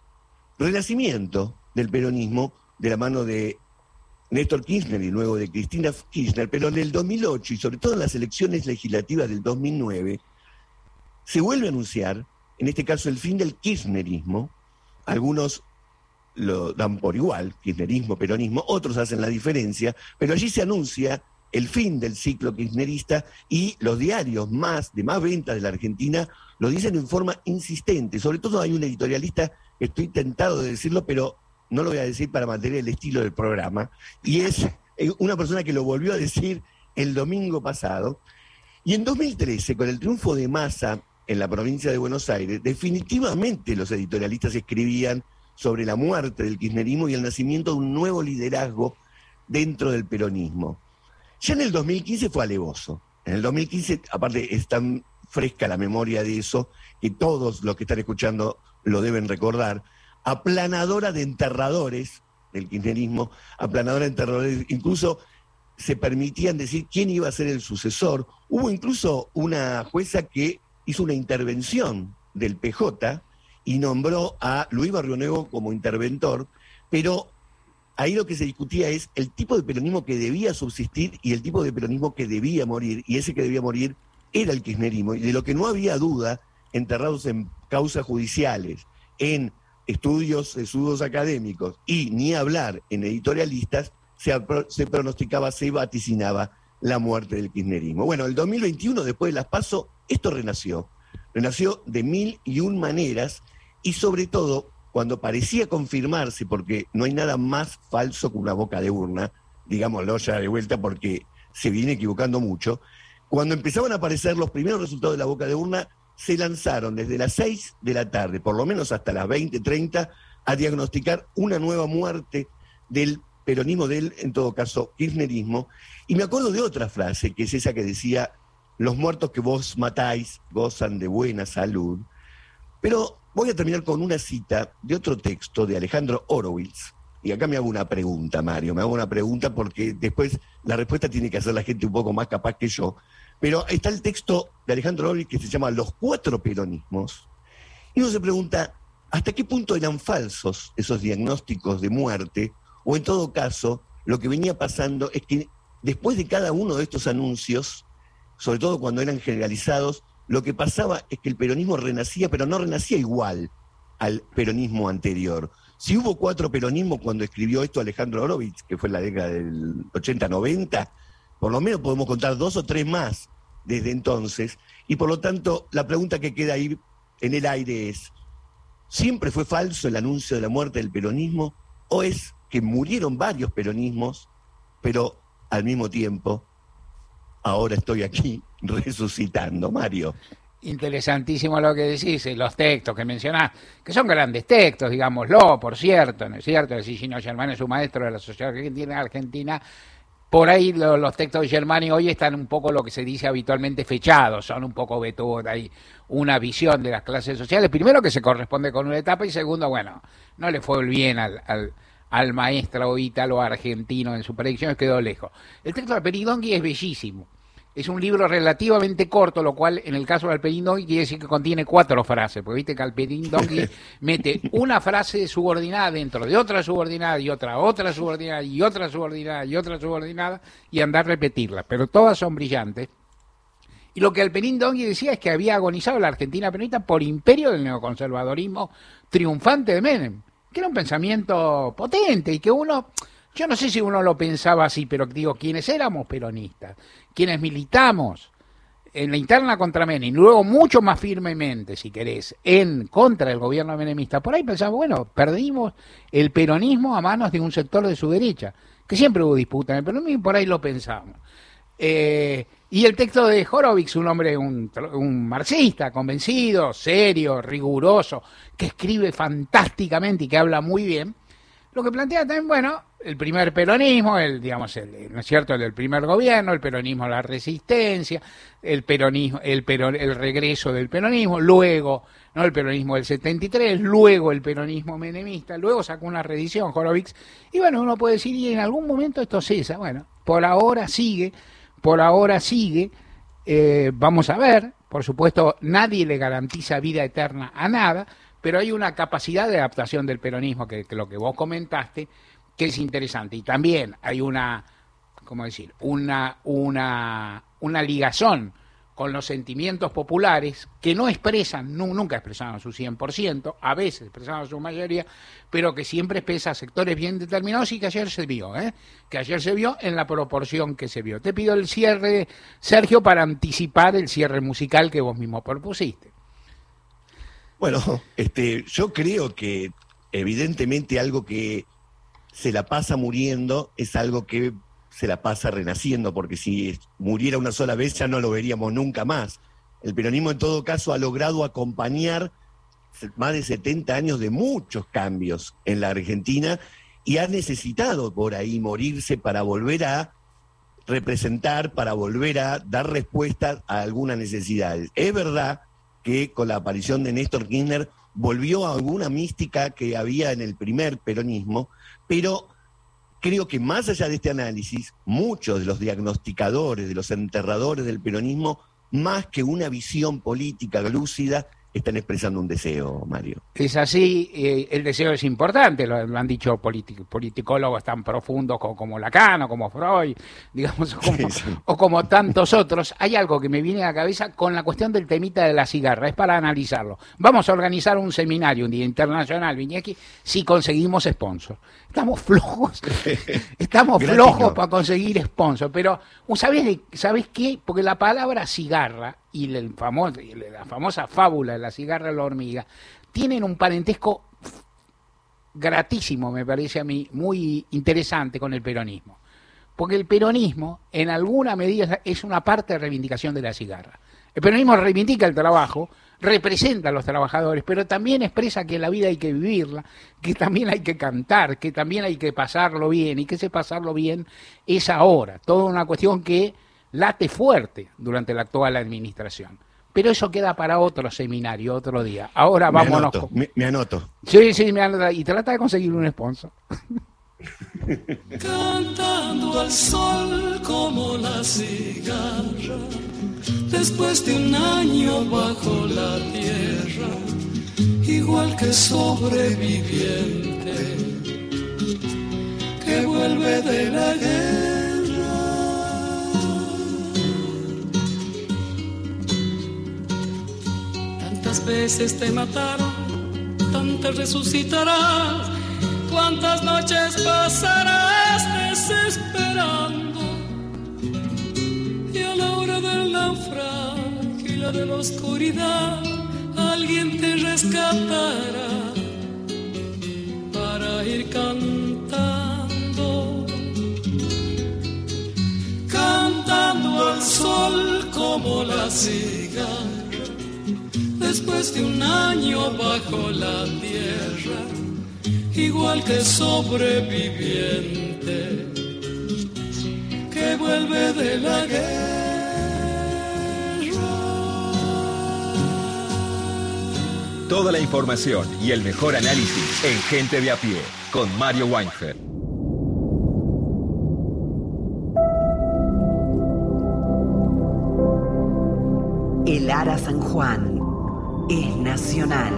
renacimiento del peronismo de la mano de Néstor Kirchner y luego de Cristina Kirchner, pero en el dos mil ocho y sobre todo en las elecciones legislativas del dos mil nueve se vuelve a anunciar en este caso el fin del kirchnerismo. Algunos lo dan por igual, kirchnerismo, peronismo, otros hacen la diferencia, pero allí se anuncia el fin del ciclo kirchnerista y los diarios más de más ventas de la Argentina lo dicen en forma insistente. Sobre todo hay un editorialista, estoy tentado de decirlo, pero no lo voy a decir para mantener el estilo del programa, y es una persona que lo volvió a decir el domingo pasado. Y en dos mil trece, con el triunfo de Massa en la provincia de Buenos Aires, definitivamente los editorialistas escribían sobre la muerte del kirchnerismo y el nacimiento de un nuevo liderazgo dentro del peronismo. Ya en el dos mil quince fue alevoso. En el dos mil quince, aparte, es tan fresca la memoria de eso, que todos los que están escuchando lo deben recordar, aplanadora de enterradores del kirchnerismo, aplanadora de enterradores, incluso se permitían decir quién iba a ser el sucesor. Hubo incluso una jueza que hizo una intervención del P J y nombró a Luis Barrionuevo como interventor, pero ahí lo que se discutía es el tipo de peronismo que debía subsistir y el tipo de peronismo que debía morir, y ese que debía morir era el kirchnerismo, y de lo que no había duda, enterrados en causas judiciales, en estudios sesudos académicos y ni hablar en editorialistas, se, se pronosticaba, se vaticinaba la muerte del kirchnerismo. Bueno, el dos mil veintiuno, después de las PASO, esto renació. Renació de mil y un maneras, y sobre todo cuando parecía confirmarse, porque no hay nada más falso que una boca de urna, digámoslo ya de vuelta porque se viene equivocando mucho, cuando empezaban a aparecer los primeros resultados de la boca de urna, se lanzaron desde las seis de la tarde, por lo menos hasta las veinte, treinta, a diagnosticar una nueva muerte del peronismo, del, en todo caso, kirchnerismo. Y me acuerdo de otra frase, que es esa que decía: los muertos que vos matáis gozan de buena salud. Pero voy a terminar con una cita de otro texto de Alejandro Horowitz. Y acá me hago una pregunta, Mario, me hago una pregunta porque después la respuesta tiene que hacer la gente un poco más capaz que yo. Pero está el texto de Alejandro Horowitz que se llama Los cuatro peronismos, y uno se pregunta, ¿hasta qué punto eran falsos esos diagnósticos de muerte? O en todo caso, lo que venía pasando es que después de cada uno de estos anuncios, sobre todo cuando eran generalizados, lo que pasaba es que el peronismo renacía, pero no renacía igual al peronismo anterior. Si hubo cuatro peronismos cuando escribió esto Alejandro Horowitz, que fue en la década del ochenta noventa, por lo menos podemos contar dos o tres más desde entonces, y por lo tanto la pregunta que queda ahí en el aire es, ¿siempre fue falso el anuncio de la muerte del peronismo, o es que murieron varios peronismos, pero al mismo tiempo ahora estoy aquí resucitando? Mario. Interesantísimo lo que decís, los textos que mencionás, que son grandes textos, digámoslo, por cierto, ¿no es cierto? El Gino Germán es un maestro de la sociedad argentina, argentina. Por ahí lo, los textos de Germani hoy están un poco lo que se dice habitualmente fechados, son un poco vetudos, hay una visión de las clases sociales, primero que se corresponde con una etapa, y segundo, bueno, no le fue bien al, al, al maestro ítalo argentino en su predicción, quedó lejos. El texto de Alperín-Dongui es bellísimo. Es un libro relativamente corto, lo cual en el caso de Alperín-Dongui quiere decir que contiene cuatro frases, porque viste que Alperín-Dongui mete una frase subordinada dentro de otra subordinada y otra, otra subordinada y otra subordinada y otra subordinada y andar a repetirlas, pero todas son brillantes. Y lo que Alperín-Dongui decía es que había agonizado la Argentina peronista por imperio del neoconservadorismo triunfante de Menem, que era un pensamiento potente y que uno... Yo no sé si uno lo pensaba así, pero digo, quienes éramos peronistas, quienes militamos en la interna contra Menem, y luego mucho más firmemente, si querés, en contra del gobierno menemista, por ahí pensamos, bueno, perdimos el peronismo a manos de un sector de su derecha, que siempre hubo disputa en el peronismo, y por ahí lo pensamos. Eh, y el texto de Horowitz, un hombre, un, un marxista convencido, serio, riguroso, que escribe fantásticamente y que habla muy bien, lo que plantea también, bueno, el primer peronismo, el, digamos, el, ¿no es cierto?, el del primer gobierno, el peronismo a la resistencia, el peronismo, el peron, el regreso del peronismo, luego, ¿no?, el peronismo del setenta y tres, luego el peronismo menemista, luego sacó una reedición Horowitz, y bueno, uno puede decir, y en algún momento esto cesa, bueno, por ahora sigue, por ahora sigue, eh, vamos a ver, por supuesto, nadie le garantiza vida eterna a nada, pero hay una capacidad de adaptación del peronismo, que, que lo que vos comentaste, que es interesante. Y también hay una, ¿cómo decir? Una, una, una ligazón con los sentimientos populares, que no expresan, no, nunca expresaban su cien por ciento, a veces expresaban su mayoría, pero que siempre expresa sectores bien determinados y que ayer se vio, ¿eh? que ayer se vio en la proporción que se vio. Te pido el cierre, Sergio, para anticipar el cierre musical que vos mismo propusiste. Bueno, este, yo creo que evidentemente algo que se la pasa muriendo es algo que se la pasa renaciendo, porque si muriera una sola vez ya no lo veríamos nunca más. El peronismo en todo caso ha logrado acompañar más de setenta años de muchos cambios en la Argentina y ha necesitado por ahí morirse para volver a representar, para volver a dar respuesta a algunas necesidades. Es verdad que con la aparición de Néstor Kirchner volvió a alguna mística que había en el primer peronismo, pero creo que más allá de este análisis, muchos de los diagnosticadores, de los enterradores del peronismo, más que una visión política lúcida, están expresando un deseo, Mario. Es así, eh, el deseo es importante, lo, lo han dicho politi- politicólogos tan profundos como, como Lacan o como Freud, digamos, o como, sí, sí. o como tantos otros. Hay algo que me viene a la cabeza con la cuestión del temita de la cigarra, es para analizarlo. Vamos a organizar un seminario, un día internacional, Viñequi, si conseguimos sponsor. Estamos flojos, estamos flojos no. para conseguir sponsor, pero ¿sabés, ¿sabés qué? Porque la palabra cigarra y el famoso, la famosa fábula de la cigarra y la hormiga tienen un parentesco gratísimo, me parece a mí, muy interesante con el peronismo. Porque el peronismo, en alguna medida, es una parte de reivindicación de la cigarra. El peronismo reivindica el trabajo, representa a los trabajadores, pero también expresa que la vida hay que vivirla, que también hay que cantar, que también hay que pasarlo bien, y que ese pasarlo bien es ahora. Toda una cuestión que late fuerte durante la actual administración. Pero eso queda para otro seminario, otro día. Ahora vámonos. Me anoto, me, me anoto. Sí, sí, me anoto. Y trata de conseguir un sponsor. Cantando al sol como la cigarra, después de un año bajo la tierra, igual que sobreviviente que vuelve de la guerra. Tantas veces te mataron, tantas resucitarás, cuántas noches pasarás desesperando, y a la hora del naufragio y la de la oscuridad alguien te rescatará para ir cantando, cantando al sol como la cigarra, después de un año bajo la tierra, igual que sobreviviente que vuelve de la guerra. Toda la información y el mejor análisis en Gente de a Pie, con Mario Weinfeld. El Ara San Juan es nacional.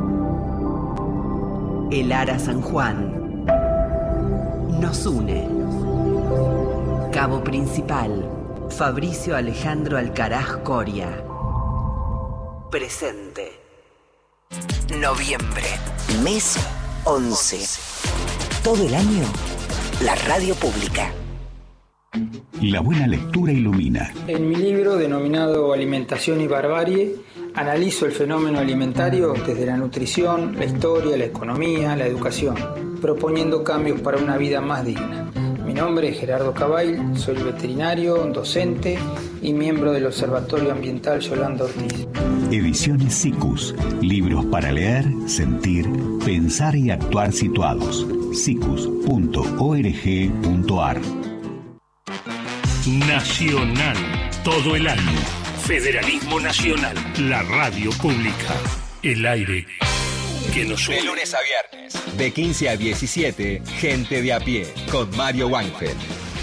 El Ara San Juan nos une. Cabo Principal, Fabricio Alejandro Alcaraz Coria. Presente. Noviembre, mes once. Todo el año, la radio pública. La buena lectura ilumina. En mi libro denominado Alimentación y Barbarie, analizo el fenómeno alimentario desde la nutrición, la historia, la economía, la educación, proponiendo cambios para una vida más digna. Mi nombre es Gerardo Cabail, soy veterinario, docente y miembro del Observatorio Ambiental Yolanda Ortiz. Ediciones Cicus, libros para leer, sentir, pensar y actuar situados. cicus punto org punto ar. Nacional, todo el año. Federalismo Nacional, la radio pública, el aire que nos une. De lunes a viernes, de quince a diecisiete, Gente de a Pie, con Mario Weinfeld.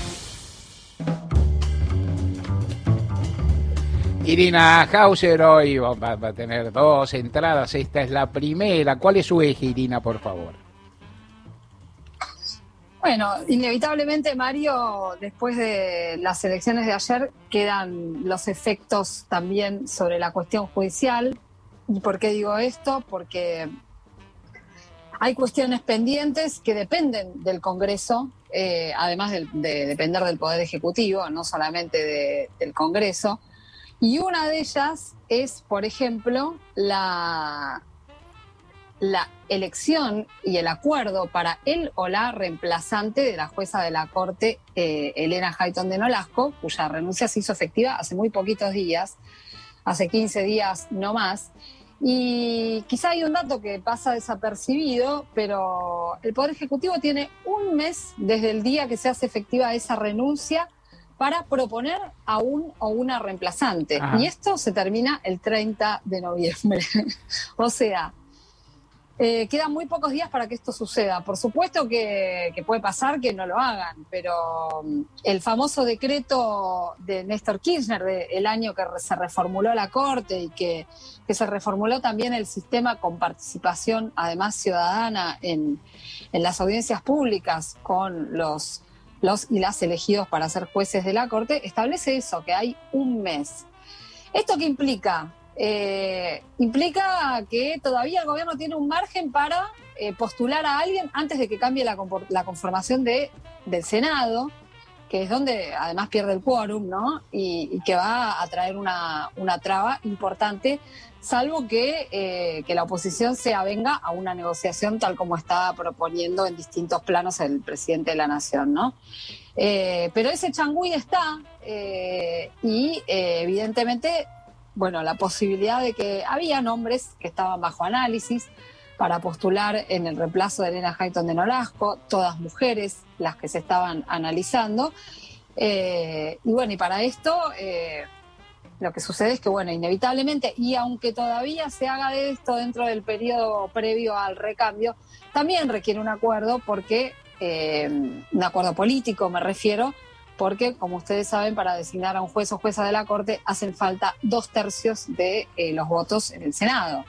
Irina Hauser hoy va, va a tener dos entradas, esta es la primera. ¿Cuál es su eje, Irina, por favor? Bueno, inevitablemente, Mario, después de las elecciones de ayer quedan los efectos también sobre la cuestión judicial. ¿Y por qué digo esto? Porque hay cuestiones pendientes que dependen del Congreso, eh, además de, de depender del Poder Ejecutivo, no solamente de, del Congreso. Y una de ellas es, por ejemplo, la... la elección y el acuerdo para el o la reemplazante de la jueza de la Corte, eh, Elena Hayton de Nolasco, cuya renuncia se hizo efectiva hace muy poquitos días, hace quince días no más. Y quizá hay un dato que pasa desapercibido, pero el Poder Ejecutivo tiene un mes desde el día que se hace efectiva esa renuncia para proponer a un o una reemplazante. Ajá. Y esto se termina el treinta de noviembre. O sea, Eh, quedan muy pocos días para que esto suceda. Por supuesto que, que puede pasar que no lo hagan, pero el famoso decreto de Néstor Kirchner del año que se reformuló la Corte y que, que se reformuló también el sistema con participación, además ciudadana, en, en las audiencias públicas con los, los y las elegidos para ser jueces de la Corte, establece eso, que hay un mes. ¿Esto qué implica? Eh, implica que todavía el gobierno tiene un margen para eh, postular a alguien antes de que cambie la, la conformación de, del Senado, que es donde además pierde el quórum, ¿no? Y, y que va a traer una, una traba importante, salvo que, eh, que la oposición se avenga a una negociación tal como está proponiendo en distintos planos el presidente de la Nación, ¿no? Eh, pero ese changüí está eh, y eh, evidentemente... Bueno, la posibilidad de que había nombres que estaban bajo análisis para postular en el reemplazo de Elena Hayton de Nolasco, todas mujeres las que se estaban analizando. Eh, y bueno, y para esto eh, lo que sucede es que, bueno, inevitablemente, y aunque todavía se haga de esto dentro del periodo previo al recambio, también requiere un acuerdo porque, eh, un acuerdo político me refiero, porque, como ustedes saben, para designar a un juez o jueza de la Corte hacen falta dos tercios de eh, los votos en el Senado.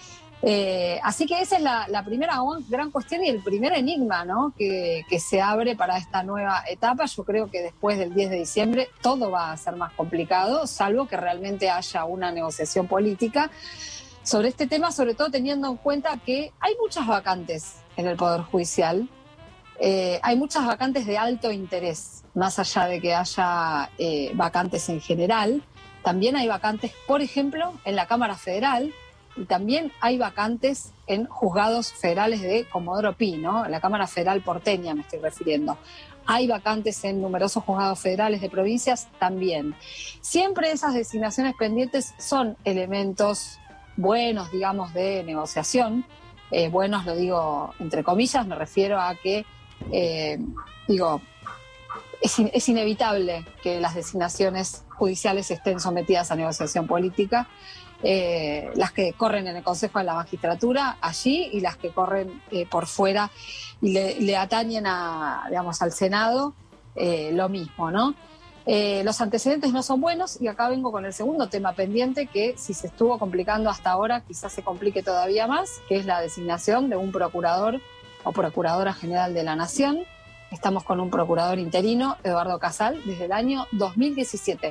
Eh, así que esa es la, la primera gran cuestión y el primer enigma, ¿no? que, que se abre para esta nueva etapa. Yo creo que después del diez de diciembre todo va a ser más complicado, salvo que realmente haya una negociación política sobre este tema, sobre todo teniendo en cuenta que hay muchas vacantes en el Poder Judicial. Eh, hay muchas vacantes de alto interés, más allá de que haya eh, vacantes en general. También hay vacantes, por ejemplo, en la Cámara Federal, y también hay vacantes en juzgados federales de Comodoro Pi, ¿no? La Cámara Federal porteña me estoy refiriendo. Hay vacantes en numerosos juzgados federales de provincias también. Siempre esas designaciones pendientes son elementos buenos, digamos, de negociación. Eh, buenos lo digo entre comillas, me refiero a que Eh, digo, es, in, es inevitable que las designaciones judiciales estén sometidas a negociación política, eh, las que corren en el Consejo de la Magistratura allí y las que corren eh, por fuera y le, le atañen a, digamos, al Senado, eh, lo mismo, ¿no? Eh, los antecedentes no son buenos y acá vengo con el segundo tema pendiente que si se estuvo complicando hasta ahora quizás se complique todavía más, que es la designación de un procurador o Procuradora General de la Nación. Estamos con un procurador interino, Eduardo Casal, desde el año dos mil diecisiete.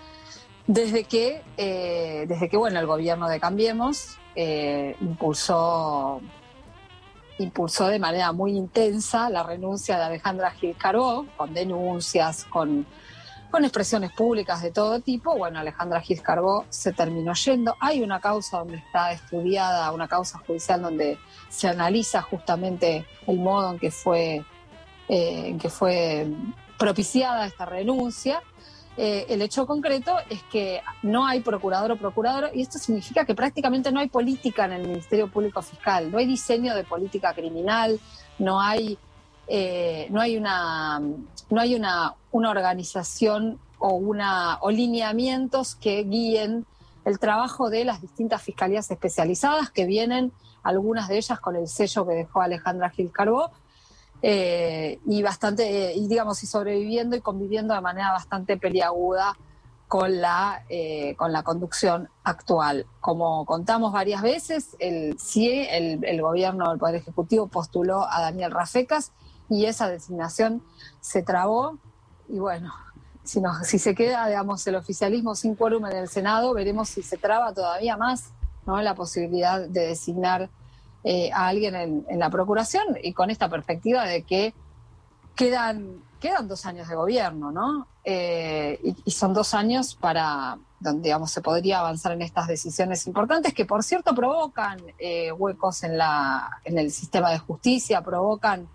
Desde que, eh, desde que bueno, el gobierno de Cambiemos eh, impulsó, impulsó de manera muy intensa la renuncia de Alejandra Gil Carbó, con denuncias, con, con expresiones públicas de todo tipo. Bueno, Alejandra Gil Carbó se terminó yendo. Hay una causa donde está estudiada, una causa judicial donde se analiza justamente el modo en que fue, eh, en que fue propiciada esta renuncia. Eh, el hecho concreto es que no hay procurador o procuradora y esto significa que prácticamente no hay política en el Ministerio Público Fiscal, no hay diseño de política criminal, no hay, eh, no hay una, no hay una, una organización o, una, o lineamientos que guíen el trabajo de las distintas fiscalías especializadas que vienen, algunas de ellas con el sello que dejó Alejandra Gil Carbó, eh, y bastante, eh, y digamos, y sobreviviendo y conviviendo de manera bastante peliaguda con la, eh, con la conducción actual. Como contamos varias veces, el C I E, el, el gobierno del Poder Ejecutivo, postuló a Daniel Rafecas, y esa designación se trabó. Y bueno, si, no, si se queda, digamos, el oficialismo sin quórum en el Senado, veremos si se traba todavía más, ¿no?, la posibilidad de designar eh, a alguien en, en la Procuración, y con esta perspectiva de que quedan, quedan dos años de gobierno, ¿no? Eh, y, y son dos años para donde, digamos, se podría avanzar en estas decisiones importantes que, por cierto, provocan eh, huecos en, la, en el sistema de justicia, provocan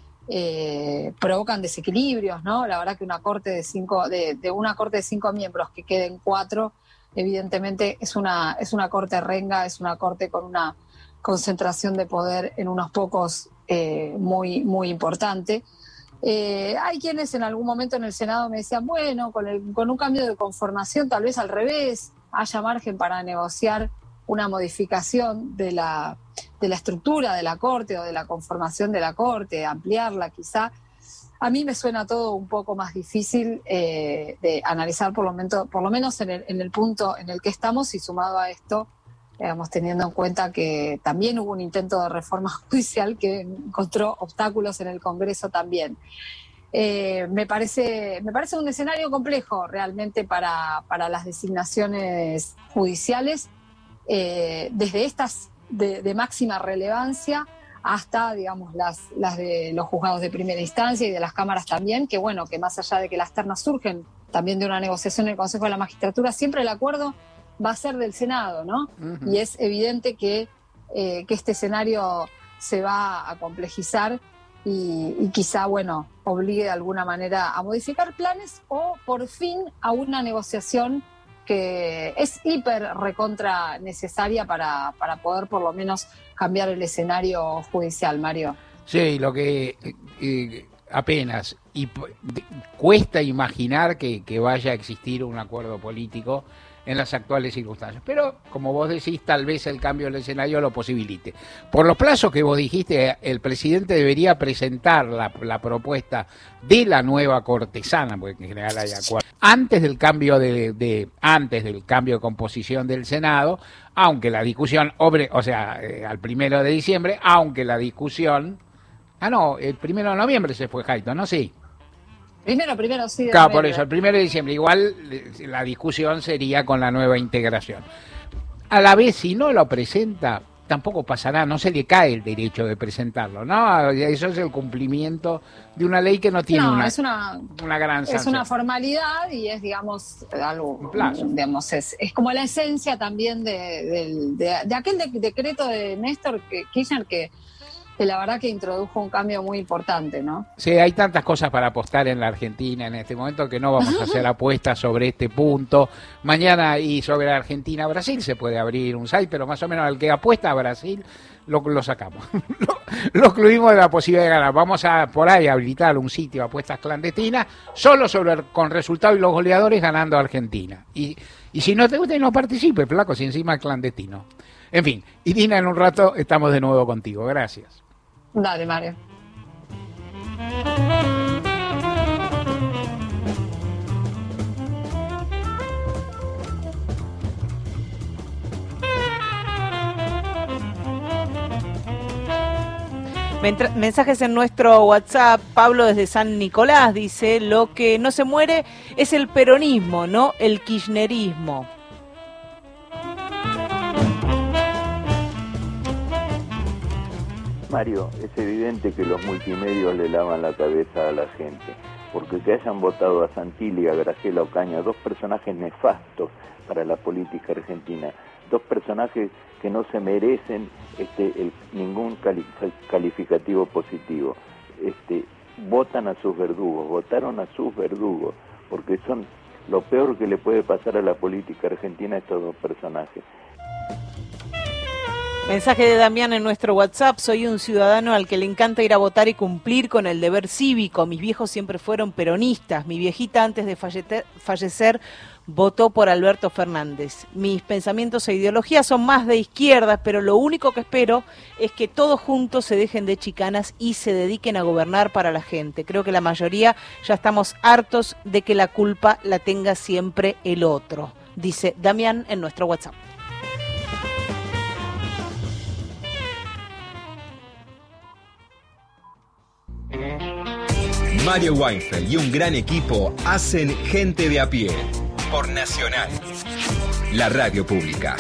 Eh, provocan desequilibrios, ¿no? La verdad que una corte de cinco, de, de una corte de cinco miembros que queden cuatro, evidentemente es una, es una corte renga, es una corte con una concentración de poder en unos pocos eh, muy, muy importante. Eh, hay quienes en algún momento en el Senado me decían, bueno, con, el, con un cambio de conformación tal vez al revés, haya margen para negociar una modificación de la, de la estructura de la Corte o de la conformación de la Corte, ampliarla quizá. A mí me suena todo un poco más difícil eh, de analizar, por lo menos, por lo menos en, el, en el punto en el que estamos, y sumado a esto, digamos, teniendo en cuenta que también hubo un intento de reforma judicial que encontró obstáculos en el Congreso también. Eh, me parece, me parece un escenario complejo realmente para, para las designaciones judiciales, Eh, desde estas de, de máxima relevancia hasta, digamos, las, las de los juzgados de primera instancia y de las cámaras también, que bueno, que más allá de que las ternas surgen también de una negociación en el Consejo de la Magistratura, siempre el acuerdo va a ser del Senado, ¿no? Uh-huh. Y es evidente que, eh, que este escenario se va a complejizar y, y quizá, bueno, obligue de alguna manera a modificar planes o por fin a una negociación que es hiper recontra necesaria para, para poder por lo menos cambiar el escenario judicial, Mario. Sí, lo que eh, apenas y de, cuesta imaginar que, que vaya a existir un acuerdo político en las actuales circunstancias. Pero, como vos decís, tal vez el cambio del escenario lo posibilite. Por los plazos que vos dijiste, el presidente debería presentar la, la propuesta de la nueva cortesana, porque en general hay acuerdo, antes del cambio de, de antes del cambio de composición del Senado, aunque la discusión, obre, o sea, eh, al primero de diciembre, aunque la discusión, ah no, el primero de noviembre se fue Jaito, ¿no? Sí. Primero, primero, sí. Claro, por eso, el primero de diciembre. Igual la discusión sería con la nueva integración. A la vez, si no lo presenta, tampoco pasará, no se le cae el derecho de presentarlo, ¿no? Eso es el cumplimiento de una ley que no tiene no, una, es una, una gran sanción. Es una formalidad y es, digamos, algo, digamos, es, es como la esencia también de, de, de, de aquel de, decreto de Néstor Kirchner que que la verdad que introdujo un cambio muy importante, ¿no? Sí, hay tantas cosas para apostar en la Argentina en este momento que no vamos a hacer apuestas sobre este punto. Mañana y sobre Argentina-Brasil se puede abrir un site, pero más o menos al que apuesta a Brasil lo, lo sacamos. lo, lo excluimos de la posibilidad de ganar. Vamos a por ahí habilitar un sitio de apuestas clandestinas solo sobre con resultados y los goleadores ganando a Argentina. Y, y si no te gusta y no participe, flaco, si encima es clandestino. En fin, y Dina, en un rato estamos de nuevo contigo. Gracias. Dale, Mario. Mensajes en nuestro WhatsApp. Pablo desde San Nicolás dice: lo que no se muere es el peronismo, no el kirchnerismo. Mario, es evidente que los multimedios le lavan la cabeza a la gente, porque que hayan votado a Santilli y a Graciela Ocaña, dos personajes nefastos para la política argentina, dos personajes que no se merecen este, el, ningún cali, calificativo positivo, este, votan a sus verdugos, votaron a sus verdugos, porque son lo peor que le puede pasar a la política argentina a estos dos personajes. Mensaje de Damián en nuestro WhatsApp: soy un ciudadano al que le encanta ir a votar y cumplir con el deber cívico. Mis viejos siempre fueron peronistas. Mi viejita antes de fallecer, fallecer votó por Alberto Fernández. Mis pensamientos e ideologías son más de izquierda, pero lo único que espero es que todos juntos se dejen de chicanas y se dediquen a gobernar para la gente. Creo que la mayoría ya estamos hartos de que la culpa la tenga siempre el otro, dice Damián en nuestro WhatsApp. Mm-hmm. Mario Weinfeld y un gran equipo hacen Gente de a Pie por Nacional, la radio pública.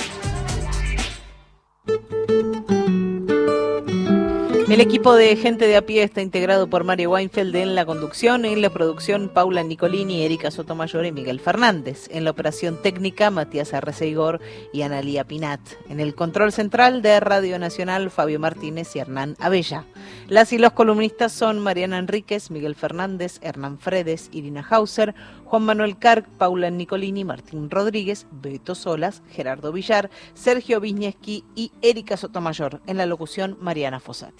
El equipo de Gente de a Pie está integrado por Mario Weinfeld en la conducción, en la producción Paula Nicolini, Erika Sotomayor y Miguel Fernández. En la operación técnica Matías Arreceigor y Analía Pinat. En el control central de Radio Nacional Fabio Martínez y Hernán Abella. Las y los columnistas son Mariana Enríquez, Miguel Fernández, Hernán Fredes, Irina Hauser, Juan Manuel Carc, Paula Nicolini, Martín Rodríguez, Beto Solas, Gerardo Villar, Sergio Wisniewski y Erika Sotomayor. En la locución Mariana Fossati.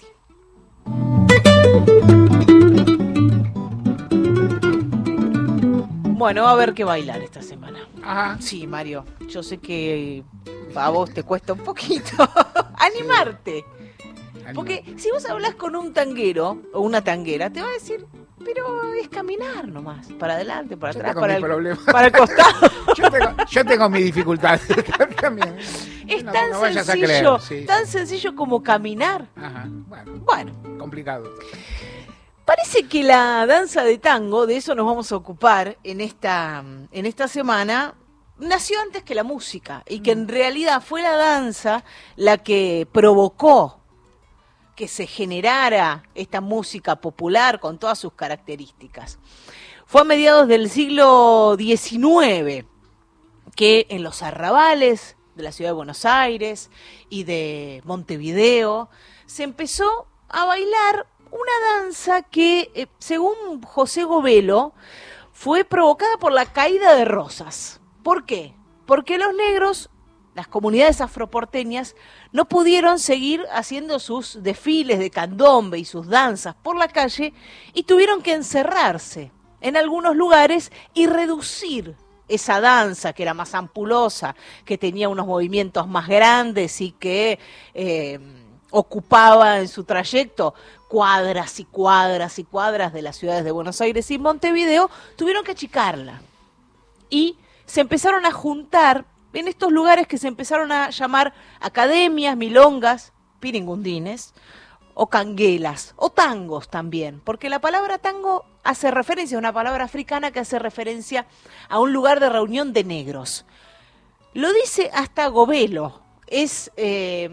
Bueno, va a haber que bailar esta semana. Ajá. Sí, Mario, yo sé que a vos te cuesta un poquito animarte. Porque si vos hablas con un tanguero o una tanguera, te va a decir, pero es caminar nomás, para adelante, para yo atrás, tengo para mi el, problema. para el costado. yo, tengo, yo tengo mis dificultades también. Es no, tan no vayas sencillo, a creer, sí. tan sencillo como caminar. Ajá, bueno, bueno, complicado. Parece que la danza de tango, de eso nos vamos a ocupar en esta, en esta semana, nació antes que la música y que en realidad fue la danza la que provocó que se generara esta música popular con todas sus características. Fue a mediados del siglo diecinueve que en los arrabales de la ciudad de Buenos Aires y de Montevideo se empezó a bailar una danza que, eh, según José Govelo, fue provocada por la caída de Rosas. ¿Por qué? Porque los negros, las comunidades afroporteñas, no pudieron seguir haciendo sus desfiles de candombe y sus danzas por la calle y tuvieron que encerrarse en algunos lugares y reducir esa danza que era más ampulosa, que tenía unos movimientos más grandes y que eh, ocupaba en su trayecto cuadras y cuadras y cuadras de las ciudades de Buenos Aires y Montevideo, tuvieron que achicarla. Y se empezaron a juntar en estos lugares que se empezaron a llamar academias, milongas, piringundines, o canguelas, o tangos también, porque la palabra tango hace referencia a una palabra africana que hace referencia a un lugar de reunión de negros. Lo dice hasta Govelo, es eh,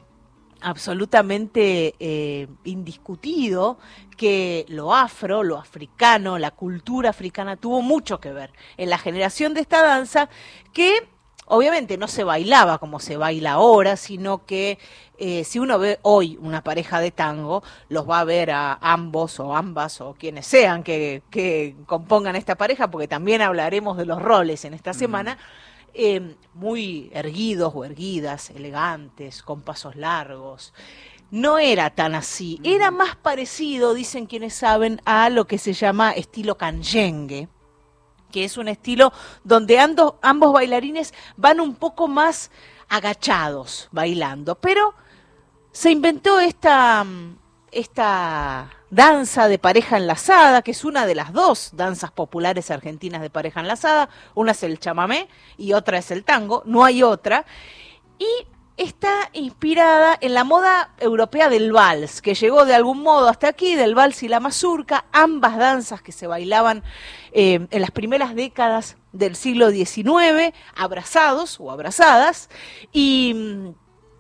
absolutamente eh, indiscutido que lo afro, lo africano, la cultura africana tuvo mucho que ver en la generación de esta danza que obviamente no se bailaba como se baila ahora, sino que eh, si uno ve hoy una pareja de tango, los va a ver a ambos o ambas o quienes sean que, que compongan esta pareja, porque también hablaremos de los roles en esta semana, eh, muy erguidos o erguidas, elegantes, con pasos largos. No era tan así, era más parecido, dicen quienes saben, a lo que se llama estilo canyengue, que es un estilo donde ando, ambos bailarines van un poco más agachados bailando, pero se inventó esta, esta danza de pareja enlazada, que es una de las dos danzas populares argentinas de pareja enlazada, una es el chamamé y otra es el tango, no hay otra, y está inspirada en la moda europea del vals, que llegó de algún modo hasta aquí, del vals y la mazurca, ambas danzas que se bailaban eh, en las primeras décadas del siglo diecinueve, abrazados o abrazadas, y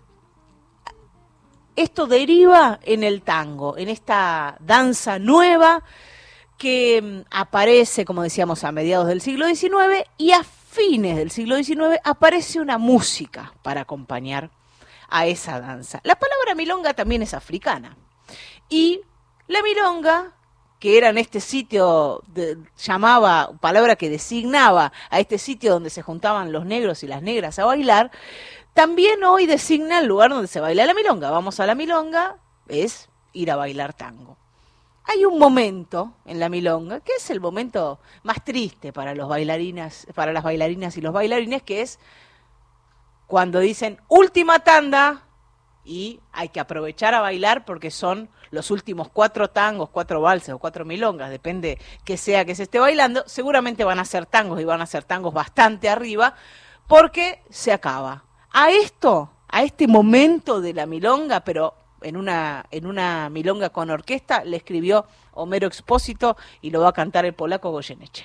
esto deriva en el tango, en esta danza nueva que aparece, como decíamos, a mediados del siglo diecinueve y a fines del siglo diecinueve aparece una música para acompañar a esa danza. La palabra milonga también es africana. Y la milonga, que era en este sitio, de, llamaba, palabra que designaba a este sitio donde se juntaban los negros y las negras a bailar, también hoy designa el lugar donde se baila la milonga. Vamos a la milonga, es ir a bailar tango. Hay un momento en la milonga que es el momento más triste para los bailarinas, para las bailarinas y los bailarines, que es cuando dicen última tanda y hay que aprovechar a bailar porque son los últimos cuatro tangos, cuatro valses o cuatro milongas, depende que sea que se esté bailando, seguramente van a ser tangos y van a ser tangos bastante arriba porque se acaba. A esto, a este momento de la milonga, pero en una, en una milonga con orquesta, le escribió Homero Expósito y lo va a cantar el polaco Goyeneche.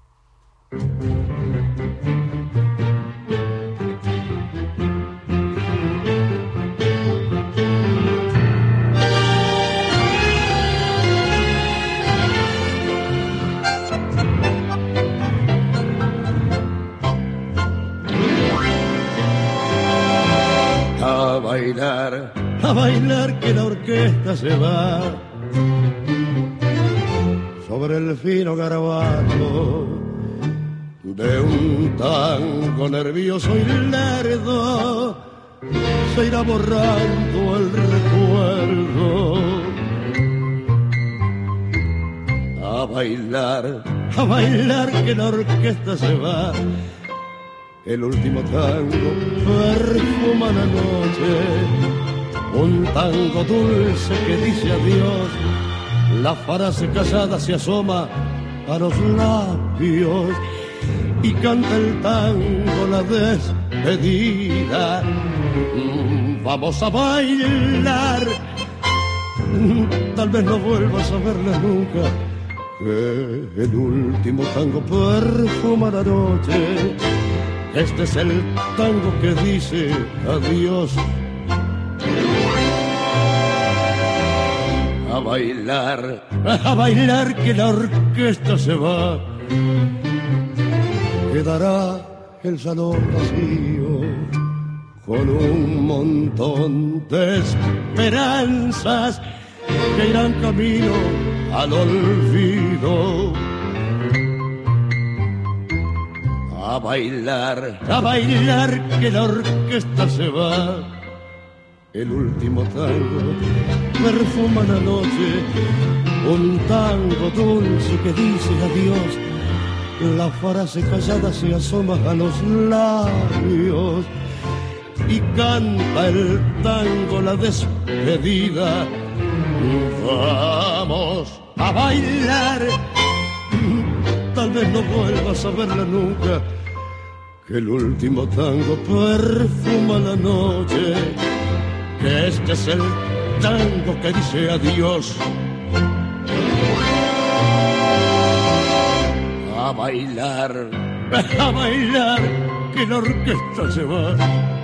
A bailar, a bailar que la orquesta se va sobre el fino garabato de un tango nervioso y lerdo, se irá borrando el recuerdo. A bailar, a bailar que la orquesta se va. El último tango perfuma la noche, un tango dulce que dice adiós. La frase casada se asoma a los labios y canta el tango la despedida. Vamos a bailar, tal vez no vuelvas a verla nunca, que el último tango perfuma la noche. Este es el tango que dice adiós. A bailar, a bailar que la orquesta se va. Quedará el salón vacío con un montón de esperanzas que irán camino al olvido. A bailar, a bailar que la orquesta se va. El último tango perfuma la noche, un tango dulce que dice adiós. La frase callada se asoma a los labios y canta el tango la despedida. Vamos a bailar, tal vez no vuelvas a verla nunca, que el último tango perfuma la noche, que este es el tango que dice adiós. A bailar, a bailar, que la orquesta se va.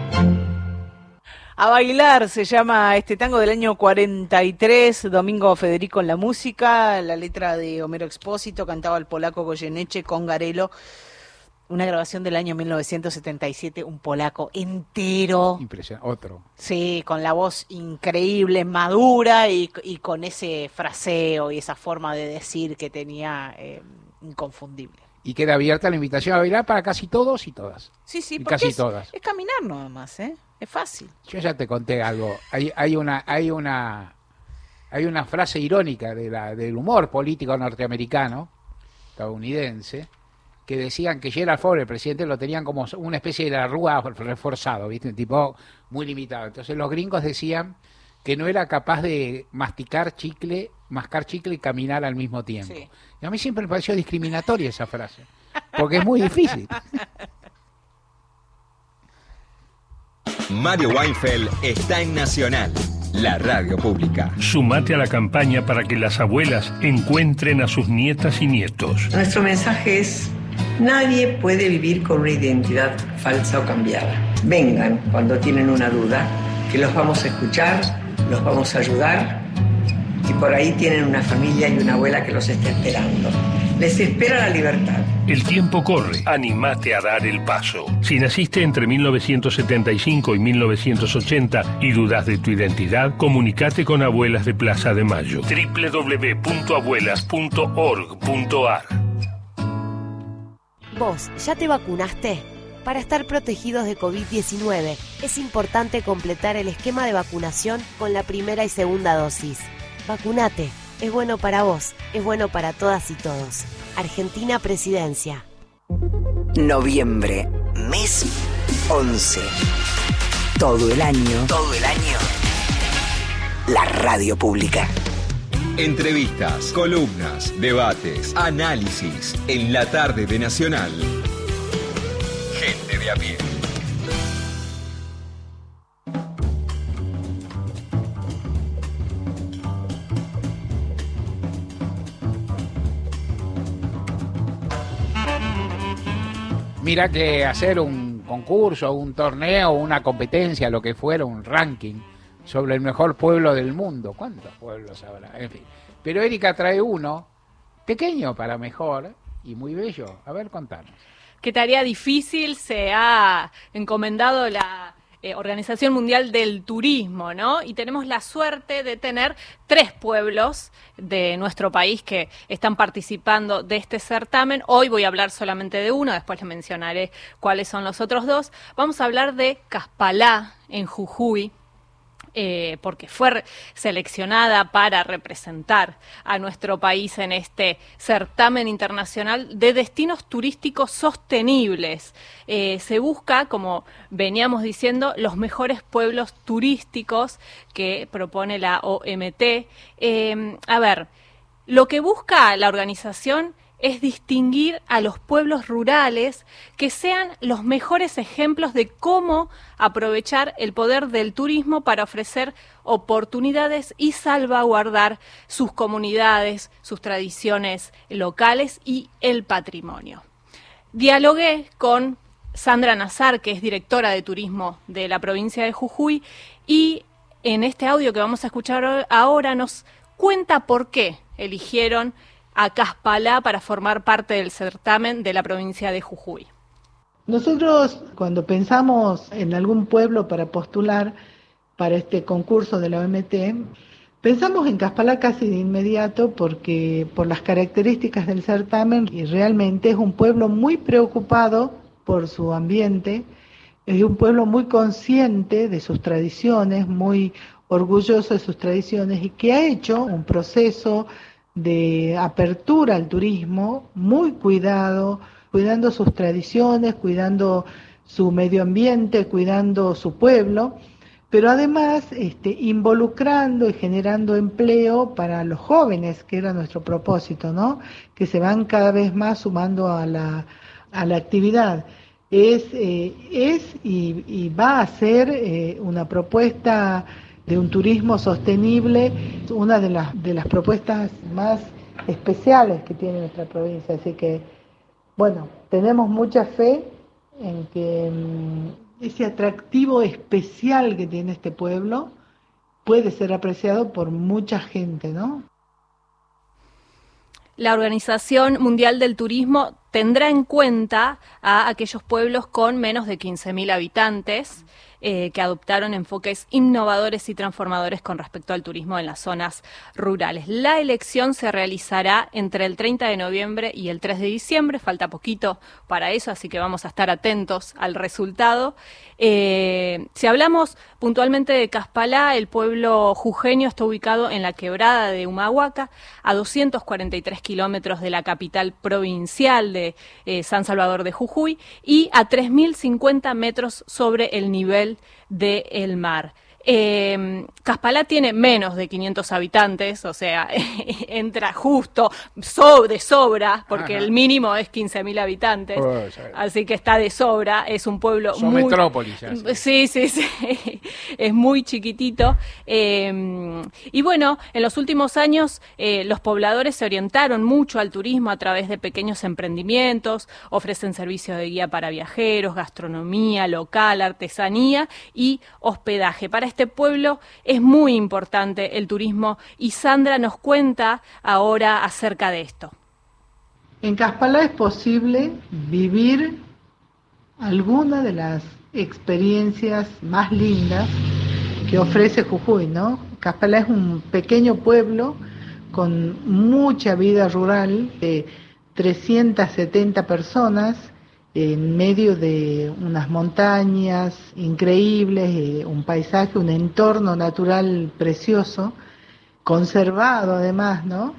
A bailar se llama este tango del año cuarenta y tres, Domingo Federico en la música, la letra de Homero Expósito, cantaba el polaco Goyeneche con Garelo, una grabación del año mil novecientos setenta y siete, un polaco entero. Impresionante, otro. Sí, con la voz increíble, madura y, y con ese fraseo y esa forma de decir que tenía eh, inconfundible. Y queda abierta la invitación a bailar para casi todos y todas. Sí, sí, y porque casi es, todas. es caminar nada más, ¿eh? Es fácil. Yo ya te conté algo. Hay, hay una, hay una, hay una frase irónica de la, del humor político norteamericano, estadounidense, que decían que Gerald Ford, el presidente, lo tenían como una especie de la rúa reforzado, ¿viste? Un tipo muy limitado. Entonces los gringos decían que no era capaz de masticar chicle, mascar chicle y caminar al mismo tiempo. Sí. Y a mí siempre me pareció discriminatoria esa frase, porque es muy difícil. Mario Weinfeld está en Nacional, la radio pública. Sumate a la campaña para que las abuelas encuentren a sus nietas y nietos. Nuestro mensaje es: nadie puede vivir con una identidad falsa o cambiada. Vengan cuando tienen una duda, que los vamos a escuchar, los vamos a ayudar, y por ahí tienen una familia y una abuela que los está esperando. Les espera la libertad. El tiempo corre. Animate a dar el paso. Si naciste entre mil novecientos setenta y cinco y mil novecientos ochenta y dudas de tu identidad, comunicate con Abuelas de Plaza de Mayo. doble u doble u doble u punto abuelas punto org punto a r. ¿Vos ya te vacunaste? Para estar protegidos de covid diecinueve, es importante completar el esquema de vacunación con la primera y segunda dosis. Vacunate. Es bueno para vos, es bueno para todas y todos. Argentina Presidencia. Noviembre, mes once. Todo el año. Todo el año. La radio pública. Entrevistas, columnas, debates, análisis. En la tarde de Nacional. Gente de a pie. Mira que hacer un concurso, un torneo, una competencia, lo que fuera, un ranking sobre el mejor pueblo del mundo. ¿Cuántos pueblos habrá? En fin. Pero Erika trae uno pequeño para mejor y muy bello. A ver, contanos. Qué tarea difícil se ha encomendado la eh, Organización Mundial del Turismo, ¿no? Y tenemos la suerte de tener tres pueblos de nuestro país que están participando de este certamen. Hoy voy a hablar solamente de uno, después les mencionaré cuáles son los otros dos. Vamos a hablar de Caspalá, en Jujuy. Eh, porque fue seleccionada para representar a nuestro país en este certamen internacional de destinos turísticos sostenibles. Eh, se busca, como veníamos diciendo, los mejores pueblos turísticos que propone la O M T. Eh, a ver, lo que busca la organización es distinguir a los pueblos rurales que sean los mejores ejemplos de cómo aprovechar el poder del turismo para ofrecer oportunidades y salvaguardar sus comunidades, sus tradiciones locales y el patrimonio. Dialogué con Sandra Nazar, que es directora de turismo de la provincia de Jujuy, y en este audio que vamos a escuchar ahora nos cuenta por qué eligieron a Caspalá para formar parte del certamen de la provincia de Jujuy. Nosotros, cuando pensamos en algún pueblo para postular para este concurso de la O M T, pensamos en Caspalá casi de inmediato porque por las características del certamen, y realmente es un pueblo muy preocupado por su ambiente, es un pueblo muy consciente de sus tradiciones, muy orgulloso de sus tradiciones y que ha hecho un proceso de apertura al turismo, muy cuidado, cuidando sus tradiciones, cuidando su medio ambiente, cuidando su pueblo, pero además este, involucrando y generando empleo para los jóvenes, que era nuestro propósito, ¿no? Que se van cada vez más sumando a la, a la actividad. Es, eh, es y, y va a ser eh, una propuesta de un turismo sostenible, una de las de las propuestas más especiales que tiene nuestra provincia. Así que, bueno, tenemos mucha fe en que um, ese atractivo especial que tiene este pueblo puede ser apreciado por mucha gente, ¿no? La Organización Mundial del Turismo tendrá en cuenta a aquellos pueblos con menos de quince mil habitantes, Eh, que adoptaron enfoques innovadores y transformadores con respecto al turismo en las zonas rurales. La elección se realizará entre el treinta de noviembre y el tres de diciembre, falta poquito para eso, así que vamos a estar atentos al resultado. Eh, si hablamos puntualmente de Caspalá, el pueblo jujeño está ubicado en la quebrada de Humahuaca, a doscientos cuarenta y tres kilómetros de la capital provincial de eh, San Salvador de Jujuy y a tres mil cincuenta metros sobre el nivel del mar. Eh, Caspalá tiene menos de quinientos habitantes, o sea, entra justo so, de sobra, porque Ajá. el mínimo es quince mil habitantes, oh, así que está de sobra, es un pueblo Son muy... metrópolis. Ya, sí, sí, sí, es muy chiquitito. Eh, y bueno, en los últimos años eh, los pobladores se orientaron mucho al turismo a través de pequeños emprendimientos, ofrecen servicios de guía para viajeros, gastronomía local, artesanía y hospedaje. Para este pueblo es muy importante el turismo y Sandra nos cuenta ahora acerca de esto. En Caspalá es posible vivir alguna de las experiencias más lindas que ofrece Jujuy, ¿no? Caspalá es un pequeño pueblo con mucha vida rural, de trescientas setenta personas, en medio de unas montañas increíbles, eh, un paisaje, un entorno natural precioso, conservado además, ¿no?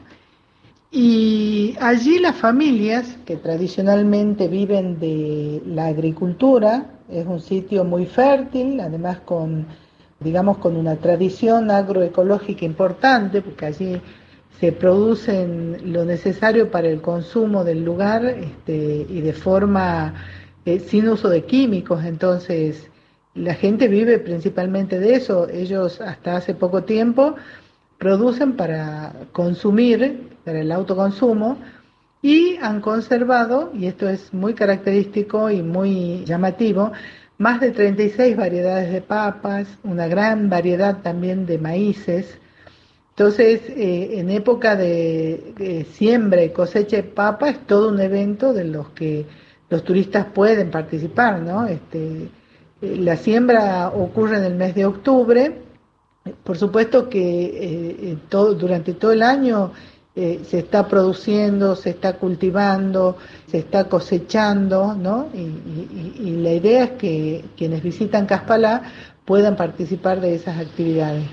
Y allí las familias que tradicionalmente viven de la agricultura, es un sitio muy fértil, además con, digamos, con una tradición agroecológica importante, porque allí se producen lo necesario para el consumo del lugar este, y de forma eh, sin uso de químicos. Entonces la gente vive principalmente de eso. Ellos hasta hace poco tiempo producen para consumir, para el autoconsumo, y han conservado, y esto es muy característico y muy llamativo, más de treinta y seis variedades de papas, una gran variedad también de maíces. Entonces, eh, en época de, de siembra y cosecha de papa es todo un evento de los que los turistas pueden participar, ¿no? Este, eh, la siembra ocurre en el mes de octubre. Por supuesto que eh, todo, durante todo el año eh, se está produciendo, se está cultivando, se está cosechando, ¿no? Y, y, y la idea es que quienes visitan Caspalá puedan participar de esas actividades.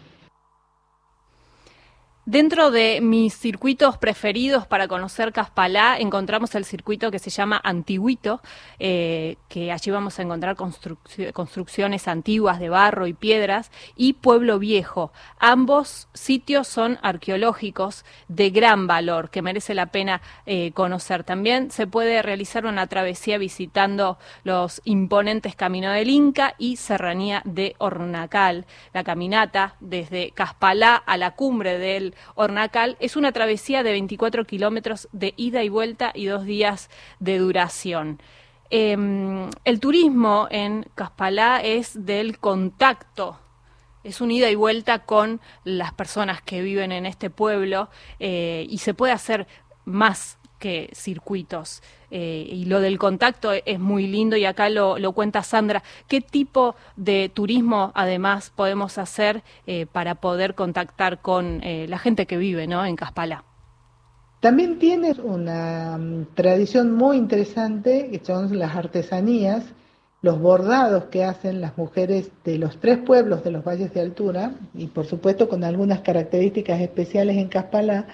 Dentro de mis circuitos preferidos para conocer Caspalá encontramos el circuito que se llama Antiguito, eh, que allí vamos a encontrar construc- construcciones antiguas de barro y piedras, y Pueblo Viejo. Ambos sitios son arqueológicos de gran valor, que merece la pena eh, conocer. También se puede realizar una travesía visitando los imponentes Camino del Inca y Serranía de Hornacal. La caminata desde Caspalá a la cumbre del Hornacal es una travesía de veinticuatro kilómetros de ida y vuelta y dos días de duración. Eh, el turismo en Caspalá es del contacto, es un ida y vuelta con las personas que viven en este pueblo, eh, y se puede hacer más que circuitos. Eh, y lo del contacto es muy lindo, y acá lo, lo cuenta Sandra. ¿Qué tipo de turismo además podemos hacer eh, para poder contactar con eh, la gente que vive, ¿no?, en Caspalá? También tiene una um, tradición muy interesante, que son las artesanías, los bordados que hacen las mujeres de los tres pueblos de los valles de altura, y por supuesto con algunas características especiales en Caspalá.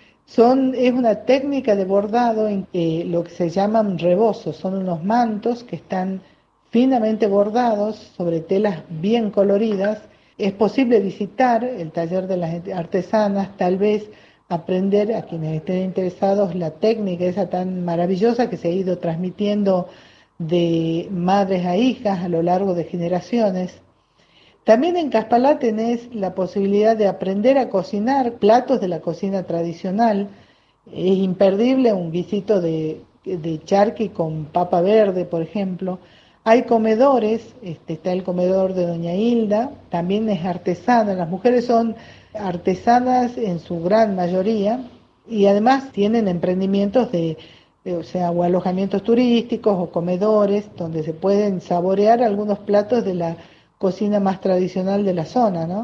Son, es una técnica de bordado en eh, lo que se llaman rebozos, son unos mantos que están finamente bordados sobre telas bien coloridas. Es posible visitar el taller de las artesanas, tal vez aprender, a quienes estén interesados, la técnica esa tan maravillosa que se ha ido transmitiendo de madres a hijas a lo largo de generaciones. También en Caspalá tenés la posibilidad de aprender a cocinar platos de la cocina tradicional. Es imperdible un guisito de, de charqui con papa verde, por ejemplo. Hay comedores, este, está el comedor de Doña Hilda, también es artesana. Las mujeres son artesanas en su gran mayoría y además tienen emprendimientos de, de o sea, o alojamientos turísticos o comedores donde se pueden saborear algunos platos de la cocina más tradicional de la zona, ¿no?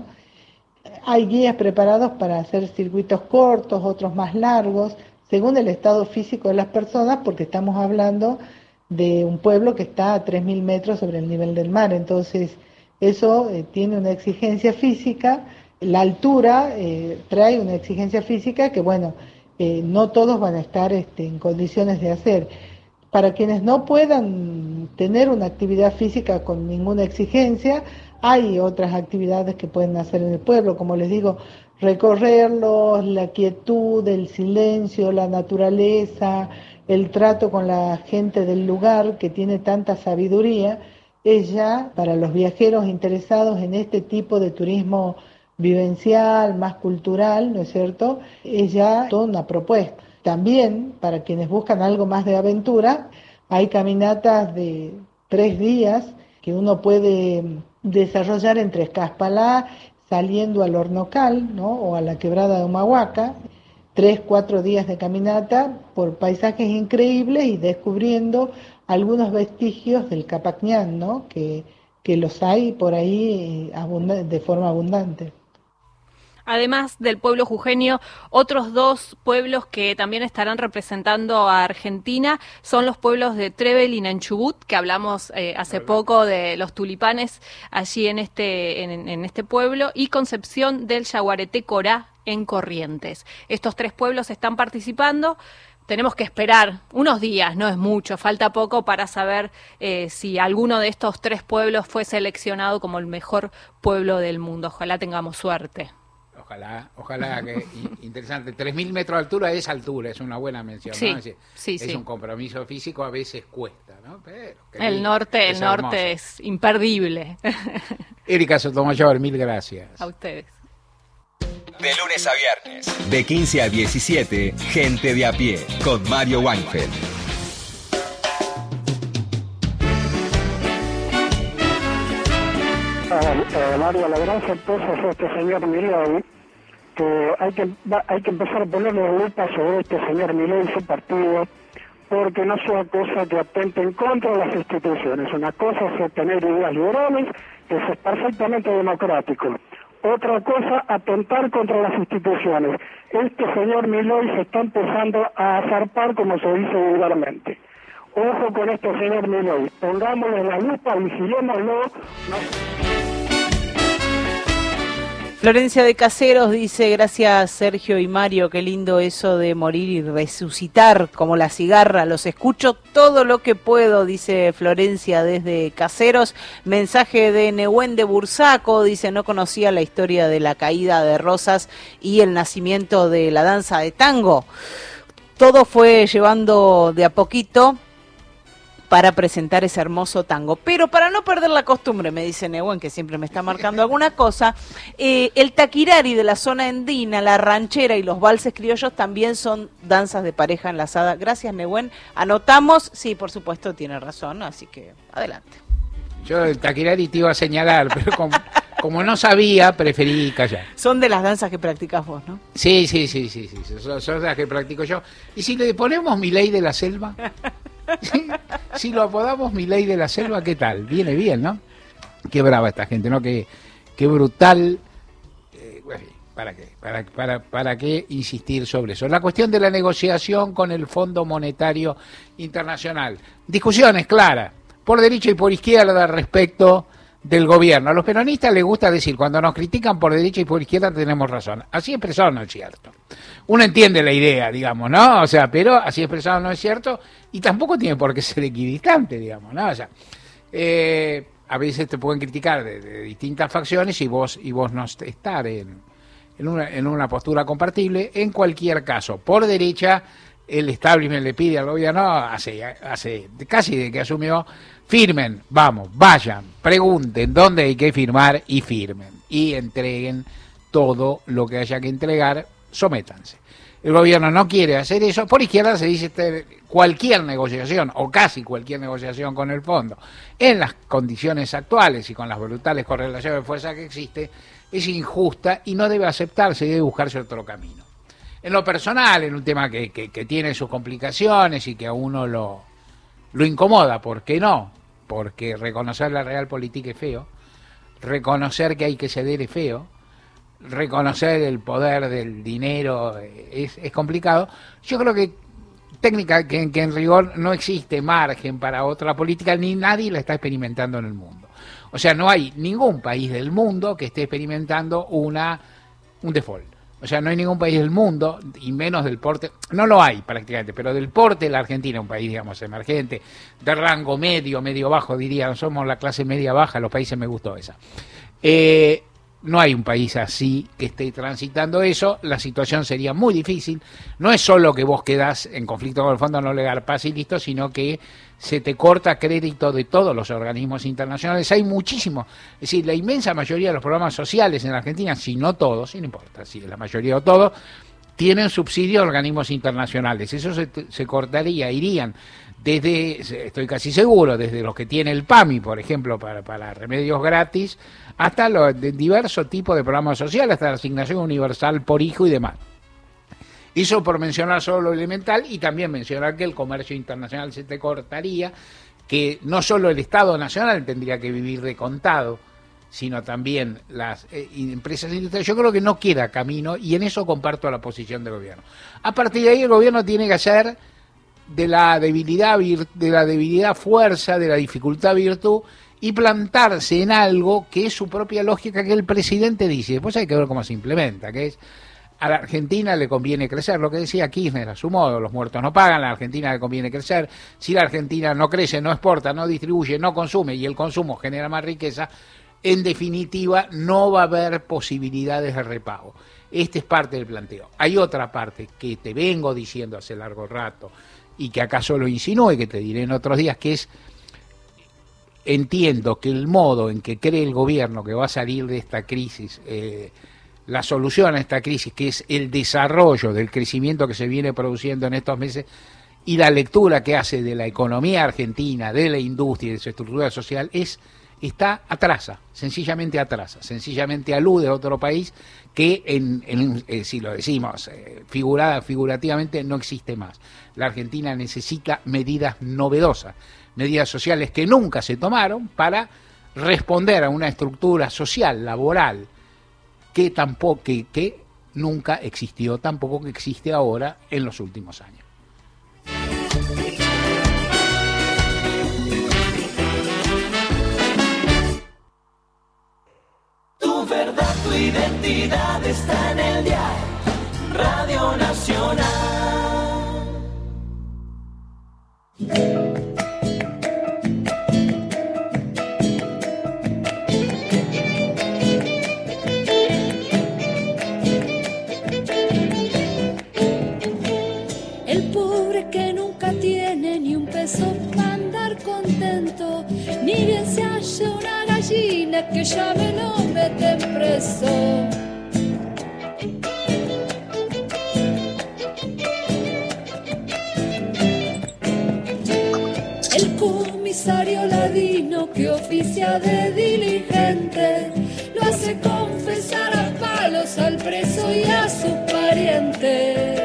Hay guías preparados para hacer circuitos cortos, otros más largos, según el estado físico de las personas, porque estamos hablando de un pueblo que está a tres mil metros sobre el nivel del mar, entonces eso eh, tiene una exigencia física. La altura eh, trae una exigencia física que, bueno, eh, no todos van a estar este, en condiciones de hacer. Para quienes no puedan tener una actividad física con ninguna exigencia, hay otras actividades que pueden hacer en el pueblo, como les digo, recorrerlos, la quietud, el silencio, la naturaleza, el trato con la gente del lugar que tiene tanta sabiduría, es ya para los viajeros interesados en este tipo de turismo vivencial, más cultural, ¿no es cierto? Es ya toda una propuesta. También, para quienes buscan algo más de aventura, hay caminatas de tres días que uno puede desarrollar entre Caspalá, saliendo al Hornocal, ¿no?, o a la quebrada de Humahuaca, tres, cuatro días de caminata por paisajes increíbles y descubriendo algunos vestigios del Capacñán, ¿no?, que, que los hay por ahí de forma abundante. Además del pueblo jujeño, otros dos pueblos que también estarán representando a Argentina son los pueblos de Trevel y Nanchubut, que hablamos eh, hace poco de los tulipanes allí en este, en, en este pueblo, y Concepción del Yaguareté Corá en Corrientes. Estos tres pueblos están participando. Tenemos que esperar unos días, no es mucho, falta poco para saber eh, si alguno de estos tres pueblos fue seleccionado como el mejor pueblo del mundo. Ojalá tengamos suerte. Ojalá, ojalá, que interesante. tres mil metros de altura es altura, es una buena mención, sí, ¿no? Es, decir, sí, es sí. un compromiso físico, a veces cuesta, ¿no? Pero el norte, es el norte hermoso. Es imperdible. Erika Sotomayor, mil gracias. A ustedes. De lunes a viernes. De quince a diecisiete, Gente de a pie, con Mario Weinfeld. Eh, Mario, la gran sorpresa es este señor Milei, que hay que hay que empezar a ponerle lupa sobre este señor Milei y su partido, porque no sea cosa que atente en contra de las instituciones. Una cosa es tener ideas liberales, que es perfectamente democrático. Otra cosa, atentar contra las instituciones. Este señor Milei se está empezando a zarpar, como se dice vulgarmente. Ojo con este señor Milei. Pongámosle la lupa, vigilémoslo. No... Florencia de Caseros dice, gracias Sergio y Mario, qué lindo eso de morir y resucitar como la cigarra, los escucho todo lo que puedo, dice Florencia desde Caseros. Mensaje de Nehuen de Bursaco, dice, no conocía la historia de la caída de Rosas y el nacimiento de la danza de tango. Todo fue llevando de a poquito para presentar ese hermoso tango. Pero para no perder la costumbre, me dice Nehuen, que siempre me está marcando alguna cosa, eh, el taquirari de la zona andina, la ranchera y los valses criollos también son danzas de pareja enlazada. Gracias, Nehuen. Anotamos, sí, por supuesto, tiene razón, así que adelante. Yo el taquirari te iba a señalar, pero como, como no sabía, preferí callar. Son de las danzas que practicás vos, ¿no? Sí, sí, sí, sí, sí, son, son las que practico yo. ¿Y si le ponemos Milei de la selva? ¿Sí? Si lo apodamos Milei de la selva, ¿qué tal? Viene bien, ¿no? Qué brava esta gente, ¿no? Qué, qué brutal. Eh, ¿Para qué? ¿Para, para, ¿Para qué insistir sobre eso? La cuestión de la negociación con el Fondo Monetario Internacional. Discusiones claras, por derecha y por izquierda respecto del gobierno. A los peronistas les gusta decir, cuando nos critican por derecha y por izquierda tenemos razón. Así expresado no es cierto. Uno entiende la idea, digamos, ¿no? O sea, pero así expresado no es cierto y tampoco tiene por qué ser equidistante, digamos, ¿no? O sea, eh, a veces te pueden criticar de, de distintas facciones y vos y vos no estar en, en, una, en una postura compartible. En cualquier caso, por derecha, el establishment le pide al gobierno, hace, hace casi de que asumió, firmen, vamos, vayan, pregunten dónde hay que firmar y firmen. Y entreguen todo lo que haya que entregar, sométanse. El gobierno no quiere hacer eso. Por izquierda se dice este, cualquier negociación, o casi cualquier negociación con el fondo, en las condiciones actuales y con las brutales correlaciones de fuerza que existe, es injusta y no debe aceptarse, debe buscarse otro camino. En lo personal, en un tema que, que, que tiene sus complicaciones y que a uno lo, lo incomoda, ¿por qué no? Porque reconocer la realpolitik es feo, reconocer que hay que ceder es feo, reconocer el poder del dinero es, es complicado. Yo creo que técnica que, que en rigor no existe margen para otra política, ni nadie la está experimentando en el mundo. O sea, no hay ningún país del mundo que esté experimentando una un default. O sea, no hay ningún país del mundo, y menos del porte, no lo hay prácticamente, pero del porte de la Argentina, un país, digamos, emergente, de rango medio, medio bajo, diría, no somos la clase media baja, los países me gustó esa. Eh, no hay un país así que esté transitando eso, la situación sería muy difícil. No es solo que vos quedás en conflicto con el Fondo No Legal Paz y listo, sino que se te corta crédito de todos los organismos internacionales. Hay muchísimos, es decir, la inmensa mayoría de los programas sociales en la Argentina, si no todos, si no importa, si la mayoría o todos, tienen subsidio a organismos internacionales. Eso se, se cortaría, irían desde, estoy casi seguro, desde los que tiene el PAMI, por ejemplo, para, para remedios gratis, hasta los de diversos tipos de programas sociales, hasta la asignación universal por hijo y demás. Eso por mencionar solo lo elemental, y también mencionar que el comercio internacional se te cortaría, que no solo el Estado Nacional tendría que vivir de contado, sino también las eh, empresas industriales. Yo creo que no queda camino, y en eso comparto la posición del gobierno. A partir de ahí el gobierno tiene que hacer de la debilidad de la debilidad fuerza, de la dificultad virtud, y plantarse en algo que es su propia lógica, que el presidente dice. Después hay que ver cómo se implementa, que es: a la Argentina le conviene crecer, lo que decía Kirchner a su modo, los muertos no pagan, a la Argentina le conviene crecer, si la Argentina no crece, no exporta, no distribuye, no consume, y el consumo genera más riqueza, en definitiva no va a haber posibilidades de repago. Este es parte del planteo. Hay otra parte que te vengo diciendo hace largo rato, y que acaso lo insinúe, y que te diré en otros días, que es: entiendo que el modo en que cree el gobierno que va a salir de esta crisis eh, la solución a esta crisis, que es el desarrollo del crecimiento que se viene produciendo en estos meses, y la lectura que hace de la economía argentina, de la industria y de su estructura social, es está atrasa, sencillamente atrasa, sencillamente alude a otro país que, en, en eh, si lo decimos eh, figurada, figurativamente, no existe más. La Argentina necesita medidas novedosas, medidas sociales que nunca se tomaron para responder a una estructura social, laboral, que tampoco que, que nunca existió, tampoco que existe ahora en los últimos años. Tu verdad, tu identidad está en el dial, Radio Nacional. El pobre que nunca tiene ni un peso para andar contento, ni bien se halla una gallina que ya me lo meten preso. El comisario ladino que oficia de diligente lo hace confesar a palos al preso y a sus parientes.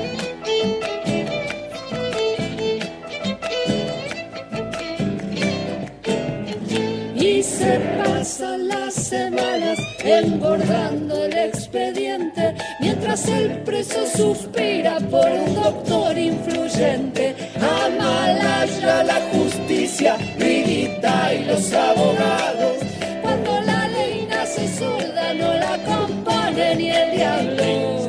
Y se pasan las semanas engordando el expediente, mientras el preso suspira por un doctor influyente. Amalaya la justicia, grita y los abogados. Cuando la ley nace sorda no la compone ni el diablo.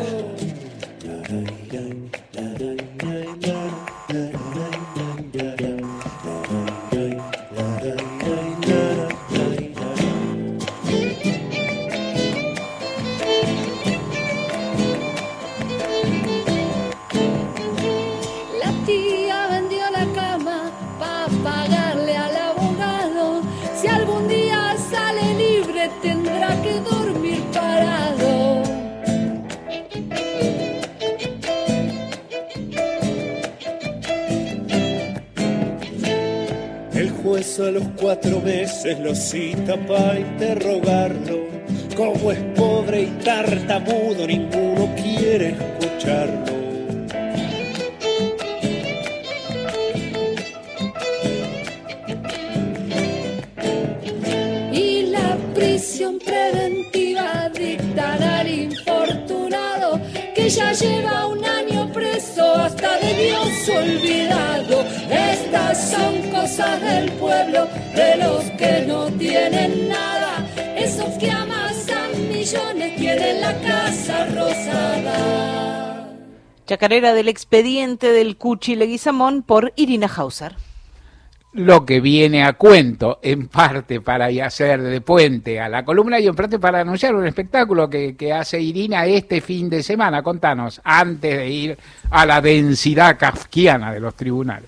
Tendrá que dormir parado. El juez a los cuatro meses lo cita para interrogarlo. Como es pobre y tartamudo, ninguno quiere escucharlo. Preventiva dictan al infortunado que ya lleva un año preso, hasta de Dios olvidado. Estas son cosas del pueblo, de los que no tienen nada, esos que amasan millones tienen la casa rosada. Chacarera del expediente del Cuchi Leguizamón por Irina Hauser. Lo que viene a cuento, en parte para hacer de puente a la columna y en parte para anunciar un espectáculo que, que hace Irina este fin de semana. Contanos, antes de ir a la densidad kafkiana de los tribunales.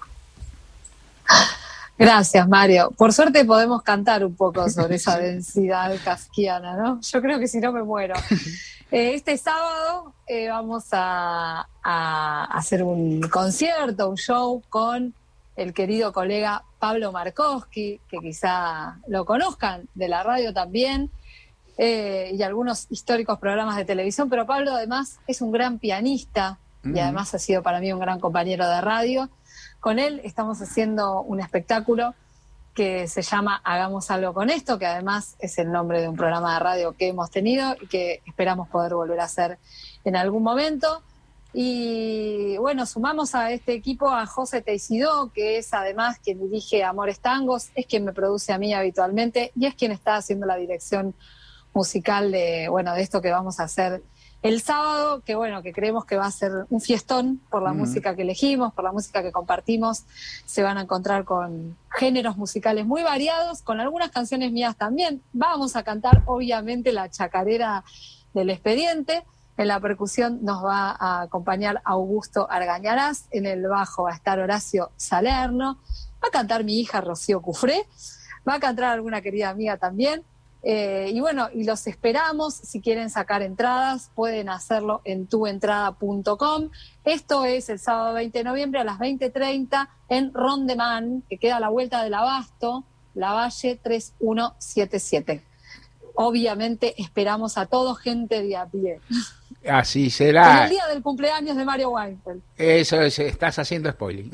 Gracias, Mario. Por suerte podemos cantar un poco sobre esa densidad kafkiana, ¿no? Yo creo que si no me muero. Eh, este sábado eh, vamos a, a hacer un concierto, un show con el querido colega Pablo Markowski, que quizá lo conozcan, de la radio también, eh, y algunos históricos programas de televisión, pero Pablo además es un gran pianista, mm. y además ha sido para mí un gran compañero de radio. Con él estamos haciendo un espectáculo que se llama Hagamos algo con esto, que además es el nombre de un programa de radio que hemos tenido y que esperamos poder volver a hacer en algún momento. Y bueno, sumamos a este equipo a José Teisidó, que es además quien dirige Amores Tangos, es quien me produce a mí habitualmente y es quien está haciendo la dirección musical de, bueno, de esto que vamos a hacer el sábado, que bueno, que creemos que va a ser un fiestón por la mm. música que elegimos, por la música que compartimos. Se van a encontrar con géneros musicales muy variados, con algunas canciones mías también. Vamos a cantar obviamente la chacarera del expediente. En la percusión nos va a acompañar Augusto Argañarás, en el bajo va a estar Horacio Salerno, va a cantar mi hija Rocío Cufré, va a cantar alguna querida amiga también, Eh, y bueno, y los esperamos. Si quieren sacar entradas, pueden hacerlo en tu entrada punto com. Esto es el sábado veinte de noviembre a las veinte treinta en Rondemán, que queda a la vuelta del Abasto, Lavalle tres uno siete siete. Obviamente esperamos a todos, gente de a pie. Así será. En el día del cumpleaños de Mario Weinfeld. Eso es, estás haciendo spoiling.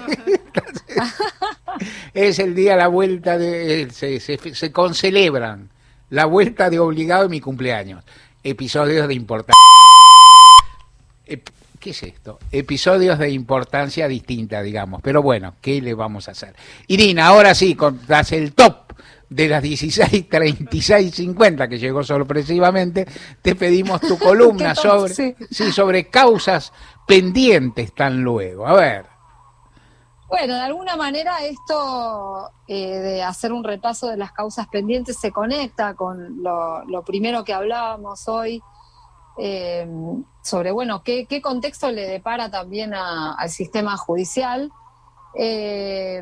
Es el día, la vuelta de... Se, se, se concelebran la vuelta de obligado de mi cumpleaños. Episodios de importancia... ¿Qué es esto? Episodios de importancia distinta, digamos. Pero bueno, ¿qué le vamos a hacer? Irina, ahora sí, contás el top de las dieciséis treinta y seis cincuenta que llegó sorpresivamente. Te pedimos tu columna sobre, sí. Sí, sobre causas pendientes tan luego. A ver. Bueno, de alguna manera esto eh, de hacer un repaso de las causas pendientes se conecta con lo, lo primero que hablábamos hoy, eh, sobre, bueno, qué, qué contexto le depara también a, al sistema judicial, eh,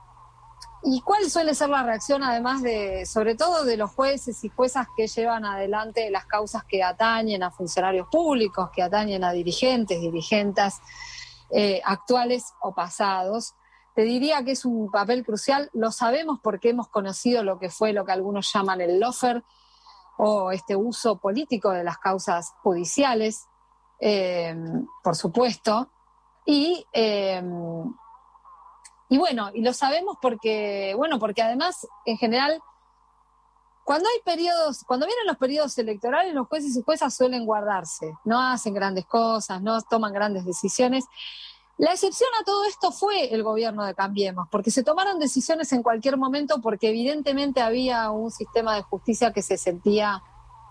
y cuál suele ser la reacción, además de, sobre todo de los jueces y juezas que llevan adelante las causas que atañen a funcionarios públicos, que atañen a dirigentes, dirigentas, Eh, actuales o pasados. Te diría que es un papel crucial, lo sabemos porque hemos conocido lo que fue lo que algunos llaman el lawfare, o este uso político de las causas judiciales, eh, por supuesto, y, eh, y bueno, y lo sabemos porque, bueno, porque además, en general, Cuando hay periodos, cuando vienen los periodos electorales, los jueces y juezas suelen guardarse, no hacen grandes cosas, no toman grandes decisiones. La excepción a todo esto fue el gobierno de Cambiemos, porque se tomaron decisiones en cualquier momento, porque evidentemente había un sistema de justicia que se sentía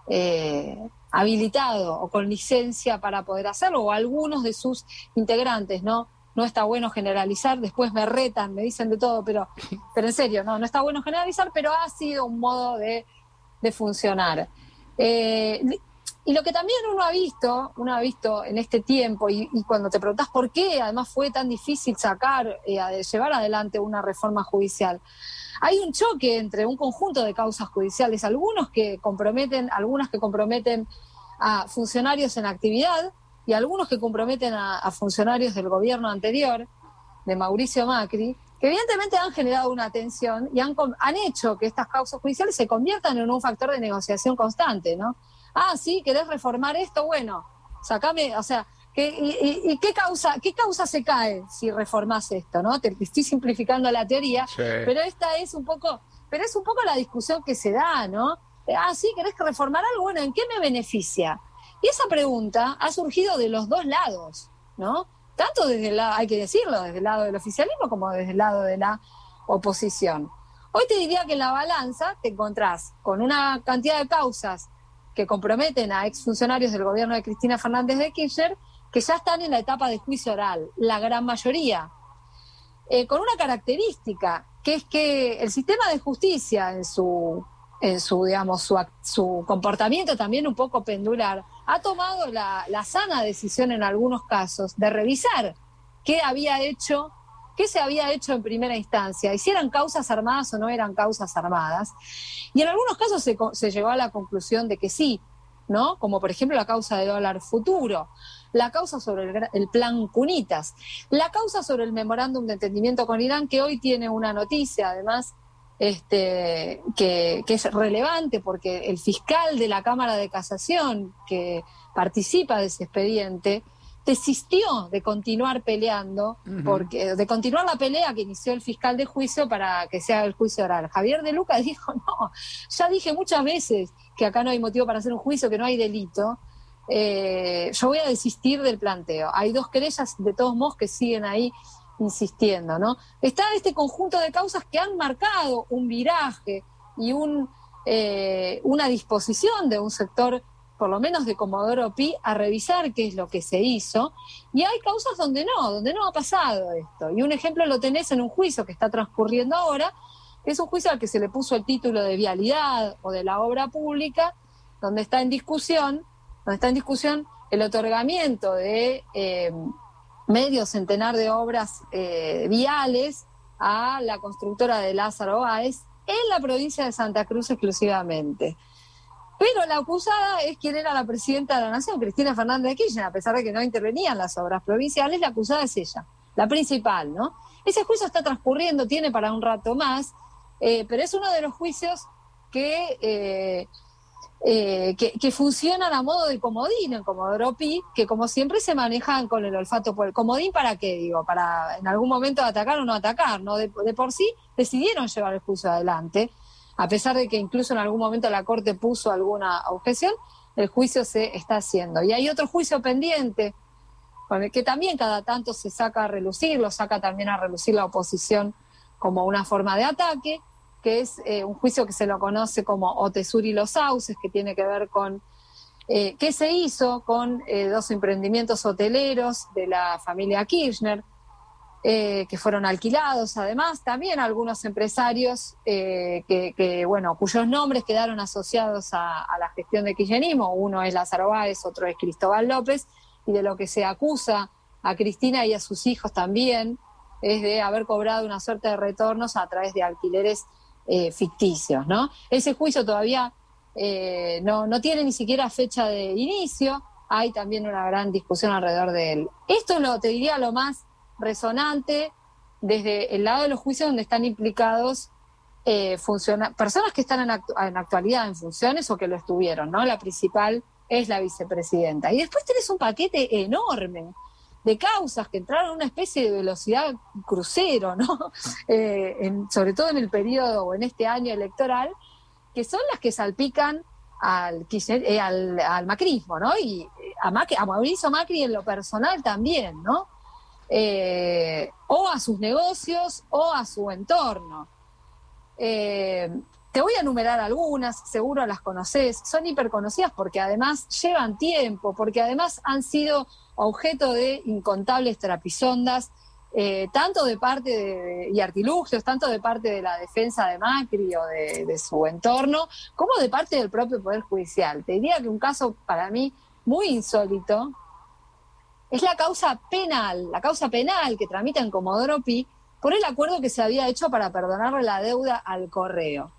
eh, habilitado o con licencia para poder hacerlo, o algunos de sus integrantes, ¿no? No está bueno generalizar, después me retan, me dicen de todo, pero, pero en serio, no, no está bueno generalizar, pero ha sido un modo de, de funcionar. Eh, y lo que también uno ha visto, uno ha visto en este tiempo, y, y cuando te preguntás por qué además fue tan difícil sacar, eh, llevar adelante una reforma judicial, hay un choque entre un conjunto de causas judiciales, algunos que comprometen, algunas que comprometen a funcionarios en actividad, y algunos que comprometen a, a funcionarios del gobierno anterior, de Mauricio Macri, que evidentemente han generado una tensión y han, han hecho que estas causas judiciales se conviertan en un factor de negociación constante, ¿no? Ah, sí, ¿querés reformar esto? Bueno, sacame, o sea, ¿qué, y, y, y qué causa qué causa se cae si reformás esto, ¿no? Te, te estoy simplificando la teoría, sí. pero esta es un poco, pero es un poco la discusión que se da, ¿no? Ah, sí, ¿querés que reformar algo? Bueno, ¿en qué me beneficia? Y esa pregunta ha surgido de los dos lados, ¿no? Tanto desde el lado, hay que decirlo, desde el lado del oficialismo como desde el lado de la oposición. Hoy te diría que en la balanza te encontrás con una cantidad de causas que comprometen a exfuncionarios del gobierno de Cristina Fernández de Kirchner que ya están en la etapa de juicio oral, la gran mayoría, eh, con una característica, que es que el sistema de justicia en su... en su, digamos, su, su comportamiento también un poco pendular, ha tomado la, la sana decisión en algunos casos de revisar qué había hecho, qué se había hecho en primera instancia, y si eran causas armadas o no eran causas armadas. Y en algunos casos se, se llegó a la conclusión de que sí, ¿no? Como por ejemplo la causa de dólar futuro, la causa sobre el, el plan Cunitas, la causa sobre el memorándum de entendimiento con Irán, que hoy tiene una noticia además Este, que, que es relevante porque el fiscal de la Cámara de Casación que participa de ese expediente desistió de continuar peleando, uh-huh. porque, de continuar la pelea que inició el fiscal de juicio para que se haga el juicio oral. Javier de Luca dijo, no, ya dije muchas veces que acá no hay motivo para hacer un juicio, que no hay delito, eh, yo voy a desistir del planteo. Hay dos querellas de todos modos que siguen ahí insistiendo, ¿no? Está este conjunto de causas que han marcado un viraje y un, eh, una disposición de un sector, por lo menos de Comodoro Pi, a revisar qué es lo que se hizo, y hay causas donde no, donde no ha pasado esto. Y un ejemplo lo tenés en un juicio que está transcurriendo ahora, que es un juicio al que se le puso el título de vialidad o de la obra pública, donde está en discusión, donde está en discusión el otorgamiento de eh, medio centenar de obras eh, viales a la constructora de Lázaro Báez, en la provincia de Santa Cruz exclusivamente. Pero la acusada es quien era la presidenta de la Nación, Cristina Fernández de Kirchner, a pesar de que no intervenían las obras provinciales, la acusada es ella, la principal, ¿no? Ese juicio está transcurriendo, tiene para un rato más, eh, pero es uno de los juicios que, eh, eh, que, que funcionan a modo de comodín en Comodoro Pi, que como siempre se manejan con el olfato por el comodín. ¿Para qué? Digo, para en algún momento atacar o no atacar, ¿no? De, de por sí decidieron llevar el juicio adelante, a pesar de que incluso en algún momento la Corte puso alguna objeción, el juicio se está haciendo. Y hay otro juicio pendiente, con el que también cada tanto se saca a relucir, lo saca también a relucir la oposición como una forma de ataque, que es eh, un juicio que se lo conoce como Otesur y los Sauces, que tiene que ver con eh, qué se hizo con eh, dos emprendimientos hoteleros de la familia Kirchner, eh, que fueron alquilados, además, también algunos empresarios eh, que, que, bueno, cuyos nombres quedaron asociados a, a la gestión de kirchnerismo. Uno es Lázaro Báez, otro es Cristóbal López, y de lo que se acusa a Cristina y a sus hijos también es de haber cobrado una suerte de retornos a través de alquileres eh, ficticios, ¿no? Ese juicio todavía eh, no, no tiene ni siquiera fecha de inicio, hay también una gran discusión alrededor de él. Esto es lo, te diría, lo más resonante desde el lado de los juicios donde están implicados eh, funciona, personas que están en, actu en actualidad en funciones o que lo estuvieron, ¿no? La principal es la vicepresidenta. Y después tenés un paquete enorme de causas que entraron a una especie de velocidad crucero, ¿no? Eh, en, sobre todo en el periodo o en este año electoral, que son las que salpican al, Kirchner, eh, al, al macrismo, ¿no? Y a, Macri, a Mauricio Macri en lo personal también, ¿no? Eh, o a sus negocios o a su entorno. Eh, te voy a enumerar algunas, seguro las conocés, son hiperconocidas porque además llevan tiempo, porque además han sido objeto de incontables trapisondas, eh, tanto de parte de, y artilugios, tanto de parte de la defensa de Macri o de, de su entorno, como de parte del propio Poder Judicial. Te diría que un caso para mí muy insólito es la causa penal, la causa penal que tramita en Comodoro Pi por el acuerdo que se había hecho para perdonarle la deuda al Correo.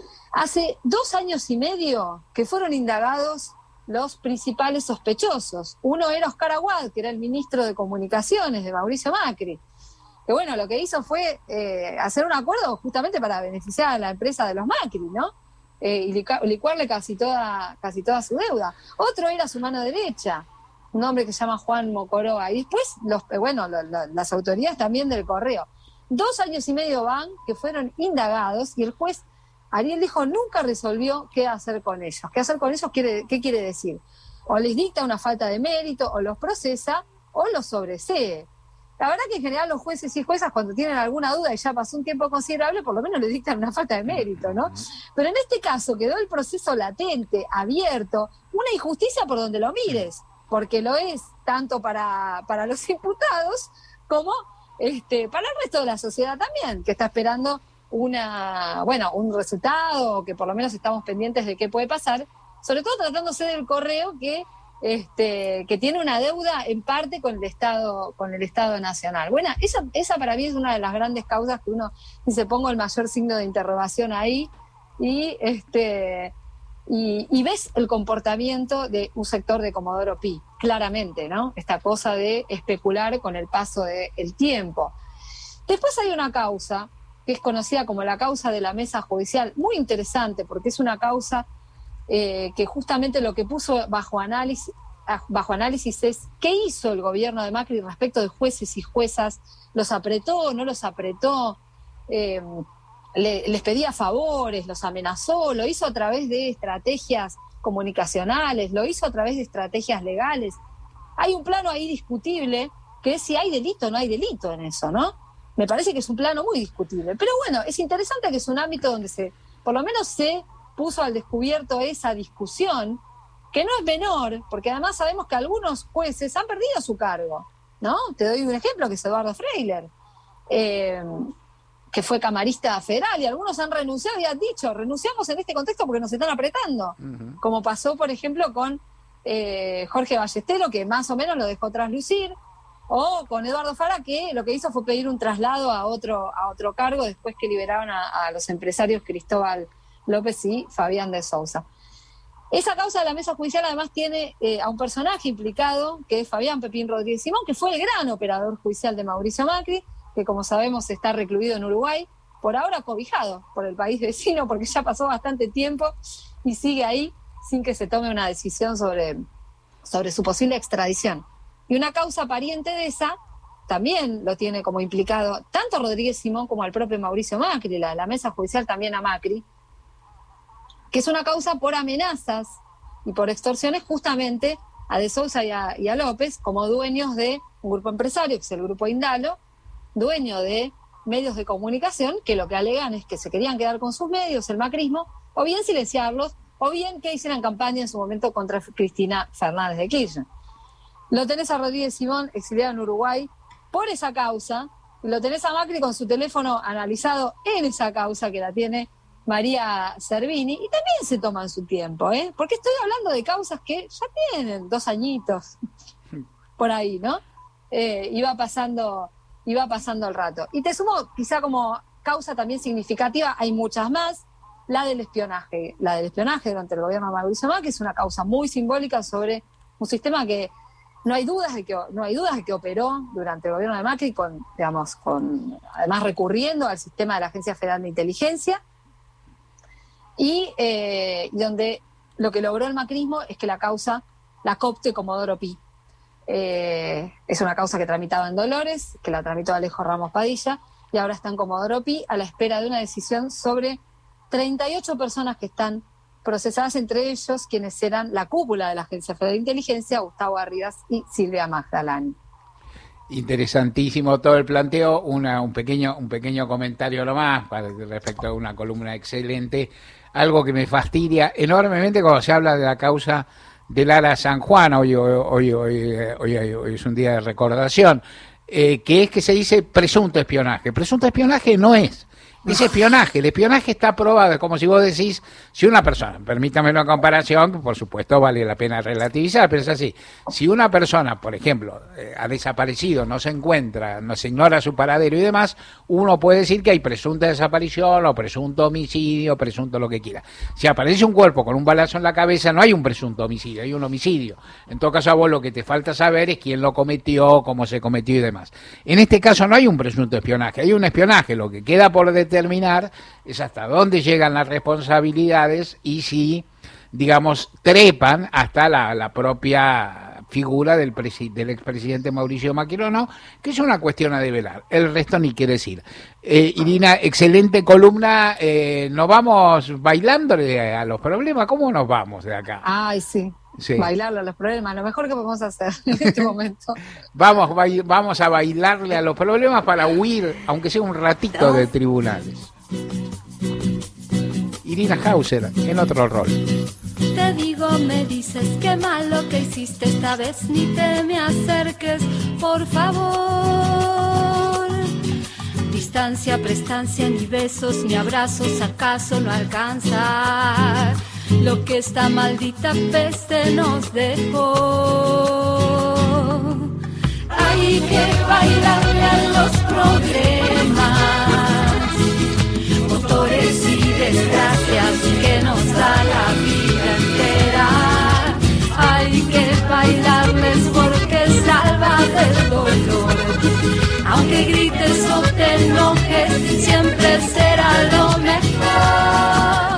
Hace dos años y medio que fueron indagados los principales sospechosos. Uno era Oscar Aguad, que era el ministro de Comunicaciones de Mauricio Macri, que bueno, lo que hizo fue eh, hacer un acuerdo justamente para beneficiar a la empresa de los Macri, ¿no? Eh, y licuarle casi toda, casi toda su deuda. Otro era su mano derecha, un hombre que se llama Juan Mocoroa, y después los, bueno, lo, lo, las autoridades también del Correo. Dos años y medio van que fueron indagados y el juez Ariel dijo nunca resolvió qué hacer con ellos. ¿Qué hacer con ellos? Quiere, ¿Qué quiere decir? O les dicta una falta de mérito, o los procesa, o los sobresee. La verdad que en general los jueces y juezas cuando tienen alguna duda y ya pasó un tiempo considerable, por lo menos les dictan una falta de mérito, ¿no? Pero en este caso quedó el proceso latente, abierto, una injusticia por donde lo mires, porque lo es tanto para, para los imputados como este, para el resto de la sociedad también, que está esperando una, bueno, un resultado, que por lo menos estamos pendientes de qué puede pasar, sobre todo tratándose del Correo que, este, que tiene una deuda en parte con el Estado, con el Estado Nacional. Bueno, esa, esa para mí es una de las grandes causas que uno dice, pongo el mayor signo de interrogación ahí, y este y, y ves el comportamiento de un sector de Comodoro Pi, claramente, ¿no? Esta cosa de especular con el paso del tiempo. Después hay una causa que es conocida como la causa de la mesa judicial, muy interesante porque es una causa eh, que justamente lo que puso bajo análisis, bajo análisis es qué hizo el gobierno de Macri respecto de jueces y juezas, los apretó, no los apretó, eh, le, les pedía favores, los amenazó, lo hizo a través de estrategias comunicacionales, lo hizo a través de estrategias legales. Hay un plano ahí discutible que es si hay delito o no hay delito en eso, ¿no? Me parece que es un plano muy discutible. Pero bueno, es interesante que es un ámbito donde se, por lo menos se puso al descubierto esa discusión, que no es menor, porque además sabemos que algunos jueces han perdido su cargo, ¿no? Te doy un ejemplo, que es Eduardo Freiler, eh, que fue camarista federal, y algunos han renunciado y han dicho, renunciamos en este contexto porque nos están apretando, uh-huh. Como pasó, por ejemplo, con eh, Jorge Ballestero, que más o menos lo dejó traslucir. o con Eduardo Fara, que lo que hizo fue pedir un traslado a otro, a otro cargo después que liberaron a, a los empresarios Cristóbal López y Fabián de Sousa. Esa causa de la mesa judicial además tiene eh, a un personaje implicado, que es Fabián Pepín Rodríguez Simón, que fue el gran operador judicial de Mauricio Macri, que como sabemos está recluido en Uruguay, por ahora cobijado por el país vecino, porque ya pasó bastante tiempo y sigue ahí sin que se tome una decisión sobre, sobre su posible extradición. Y una causa pariente de esa también lo tiene como implicado tanto a Rodríguez Simón como al propio Mauricio Macri, la, la mesa judicial también a Macri, que es una causa por amenazas y por extorsiones justamente a De Sousa y a, y a López como dueños de un grupo empresario, que es el Grupo Indalo, dueño de medios de comunicación, que lo que alegan es que se querían quedar con sus medios, el macrismo, o bien silenciarlos, o bien que hicieran campaña en su momento contra Cristina Fernández de Kirchner. Lo tenés a Rodríguez Simón exiliado en Uruguay por esa causa, y lo tenés a Macri con su teléfono analizado en esa causa que la tiene María Servini, y también se toman su tiempo, ¿eh? Porque estoy hablando de causas que ya tienen dos añitos por ahí, ¿no? Eh, iba pasando, iba pasando el rato. Y te sumo, quizá como causa también significativa, hay muchas más, la del espionaje. La del espionaje durante el gobierno de Mauricio Macri es una causa muy simbólica sobre un sistema que no hay dudas de que no hay dudas de que operó durante el gobierno de Macri, con, digamos, con además recurriendo al sistema de la Agencia Federal de Inteligencia, y eh, donde lo que logró el macrismo es que la causa la coopte Comodoro Pi. Eh, es una causa que tramitaba en Dolores, que la tramitó Alejo Ramos Padilla, y ahora está en Comodoro Pi a la espera de una decisión sobre treinta y ocho personas que están procesadas, entre ellos quienes eran la cúpula de la Agencia Federal de Inteligencia, Gustavo Arribas y Silvia Magdalani. Interesantísimo todo el planteo. Una, un pequeño un pequeño comentario nomás para, respecto a una columna excelente. Algo que me fastidia enormemente cuando se habla de la causa del Ara San Juan, hoy, hoy, hoy, hoy, hoy, hoy es un día de recordación, eh, que es que se dice presunto espionaje. Presunto espionaje no es. Es espionaje. El espionaje está probado. Es como si vos decís, si una persona, permítame una comparación, que por supuesto vale la pena relativizar, pero es así. Si una persona, por ejemplo, eh, ha desaparecido, no se encuentra, no se ignora su paradero y demás, uno puede decir que hay presunta desaparición o presunto homicidio, presunto lo que quiera. Si aparece un cuerpo con un balazo en la cabeza, no hay un presunto homicidio, hay un homicidio. En todo caso, a vos lo que te falta saber es quién lo cometió, cómo se cometió y demás. En este caso no hay un presunto espionaje, hay un espionaje. Lo que queda por determinar terminar es hasta dónde llegan las responsabilidades y si, digamos, trepan hasta la, la propia figura del, presi- del expresidente Mauricio Macri o no, que es una cuestión a develar. El resto ni qué decir. Eh, Irina, excelente columna. Eh, ¿Nos vamos bailándole a los problemas? ¿Cómo nos vamos de acá? Ay, sí. Sí. Bailarle a los problemas, lo mejor que podemos hacer en este momento. Vamos, ba- vamos a bailarle a los problemas para huir, aunque sea un ratito, de tribunales. Irina Hauser, en otro rol. Te digo, me dices, qué malo que hiciste esta vez, ni te me acerques, por favor. Distancia, prestancia, ni besos, ni abrazos, acaso no alcanza lo que esta maldita peste nos dejó. Hay que bailarle a los problemas, motores y desgracias que nos da la vida entera. Hay que bailarles porque salva del dolor. Aunque grites o te enojes, siempre será lo mejor.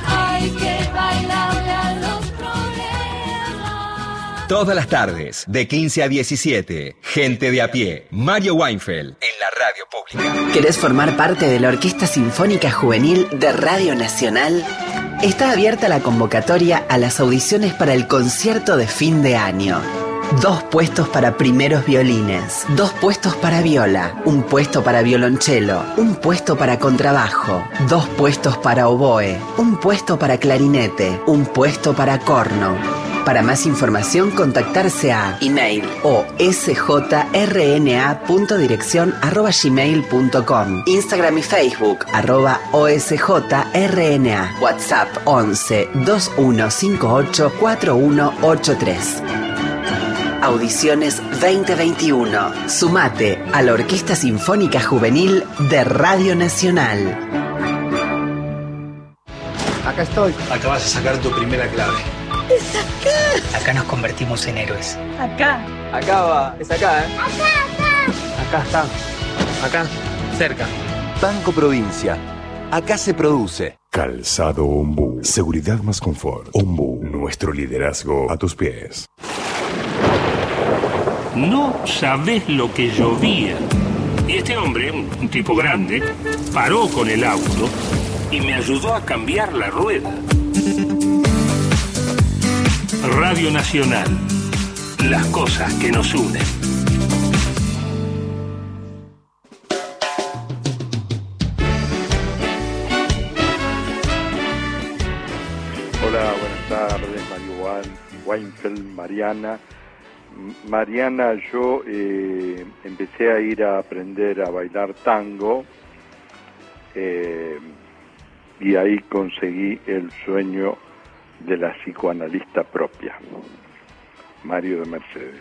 Todas las tardes, de quince a diecisiete, Gente de a Pie, Mario Weinfeld, en la radio pública. ¿Querés formar parte de la Orquesta Sinfónica Juvenil de Radio Nacional? Está abierta la convocatoria a las audiciones para el concierto de fin de año. Dos puestos para primeros violines, dos puestos para viola, un puesto para violonchelo, un puesto para contrabajo, dos puestos para oboe, un puesto para clarinete, un puesto para corno. Para más información, contactarse a email o sjrna.dirección arroba gmail punto com, Instagram y Facebook arroba osjrna, WhatsApp once, veintiuno cincuenta y ocho, cuarenta y uno ochenta y tres. Audiciones veinte veintiuno. Sumate a la Orquesta Sinfónica Juvenil de Radio Nacional. Acá estoy. Acá vas a sacar tu primera clave. ¡Es acá! Acá nos convertimos en héroes. Acá. Acá va. Es acá, ¿eh? Acá, acá. Acá está. Acá. Cerca. Banco Provincia. Acá se produce. Calzado Ombú. Seguridad más confort. Ombú. Nuestro liderazgo a tus pies. No sabés lo que llovía. Y este hombre, un tipo grande, paró con el auto y me ayudó a cambiar la rueda. Radio Nacional. Las cosas que nos unen. Hola, buenas tardes, Mario Weinfeld, Mariana. Mariana, yo eh, empecé a ir a aprender a bailar tango eh, y ahí conseguí el sueño de la psicoanalista propia, Mario de Mercedes.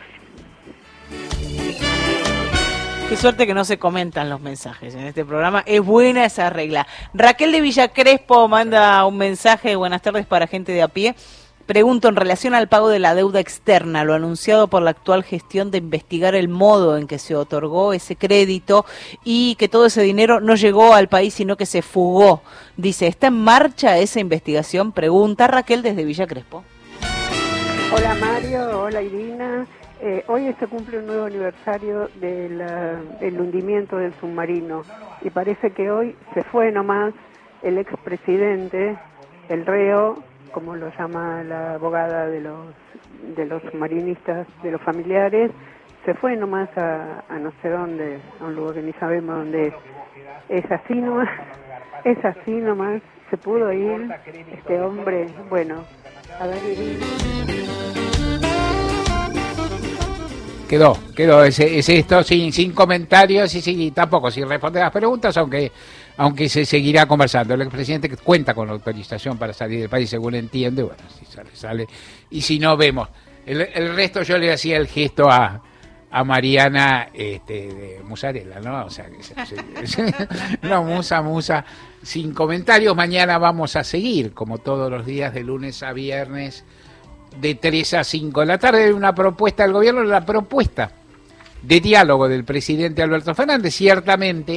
Qué suerte que no se comentan los mensajes en este programa. Es buena esa regla. Raquel de Villa Crespo manda un mensaje. Buenas tardes para gente de a pie. Pregunto en relación al pago de la deuda externa, lo anunciado por la actual gestión de investigar el modo en que se otorgó ese crédito y que todo ese dinero no llegó al país, sino que se fugó. Dice, ¿está en marcha esa investigación? Pregunta Raquel desde Villa Crespo. Hola Mario, hola Irina. Eh, hoy se cumple un nuevo aniversario del uh, hundimiento del submarino y parece que hoy se fue nomás el expresidente, el reo, como lo llama la abogada de los de los submarinistas, de los familiares, se fue nomás a, a no sé dónde, a un lugar que ni sabemos dónde es. Es así nomás, es así nomás, se pudo ir este hombre, bueno, a ver Irina. Quedó, quedó, es, es esto, sin, sin comentarios y sin, tampoco sin responder las preguntas, aunque aunque se seguirá conversando. El expresidente cuenta con la autorización para salir del país, según entiende, bueno, si sale, sale, y si no, vemos. El, el resto yo le hacía el gesto a, a Mariana este, de Musarela, ¿no? O sea, que se, se, se, no, Musa, Musa, sin comentarios. Mañana vamos a seguir, como todos los días, de lunes a viernes, de tres a cinco de la tarde, una propuesta del gobierno, la propuesta de diálogo del presidente Alberto Fernández, ciertamente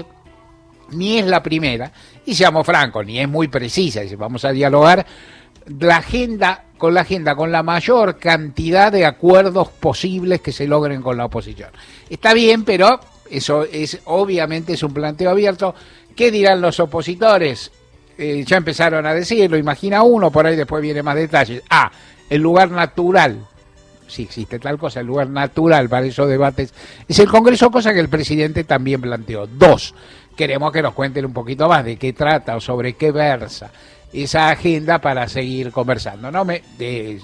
ni es la primera, y seamos francos, ni es muy precisa, dice, vamos a dialogar la agenda con la agenda con la mayor cantidad de acuerdos posibles que se logren con la oposición. Está bien, pero eso es obviamente es un planteo abierto. ¿Qué dirán los opositores? Eh, ya empezaron a decirlo, imagina uno, por ahí después viene más detalles. Ah, el lugar natural, si existe tal cosa, el lugar natural para esos debates es el Congreso, cosa que el presidente también planteó. Dos, queremos que nos cuenten un poquito más de qué trata o sobre qué versa esa agenda para seguir conversando. No me de,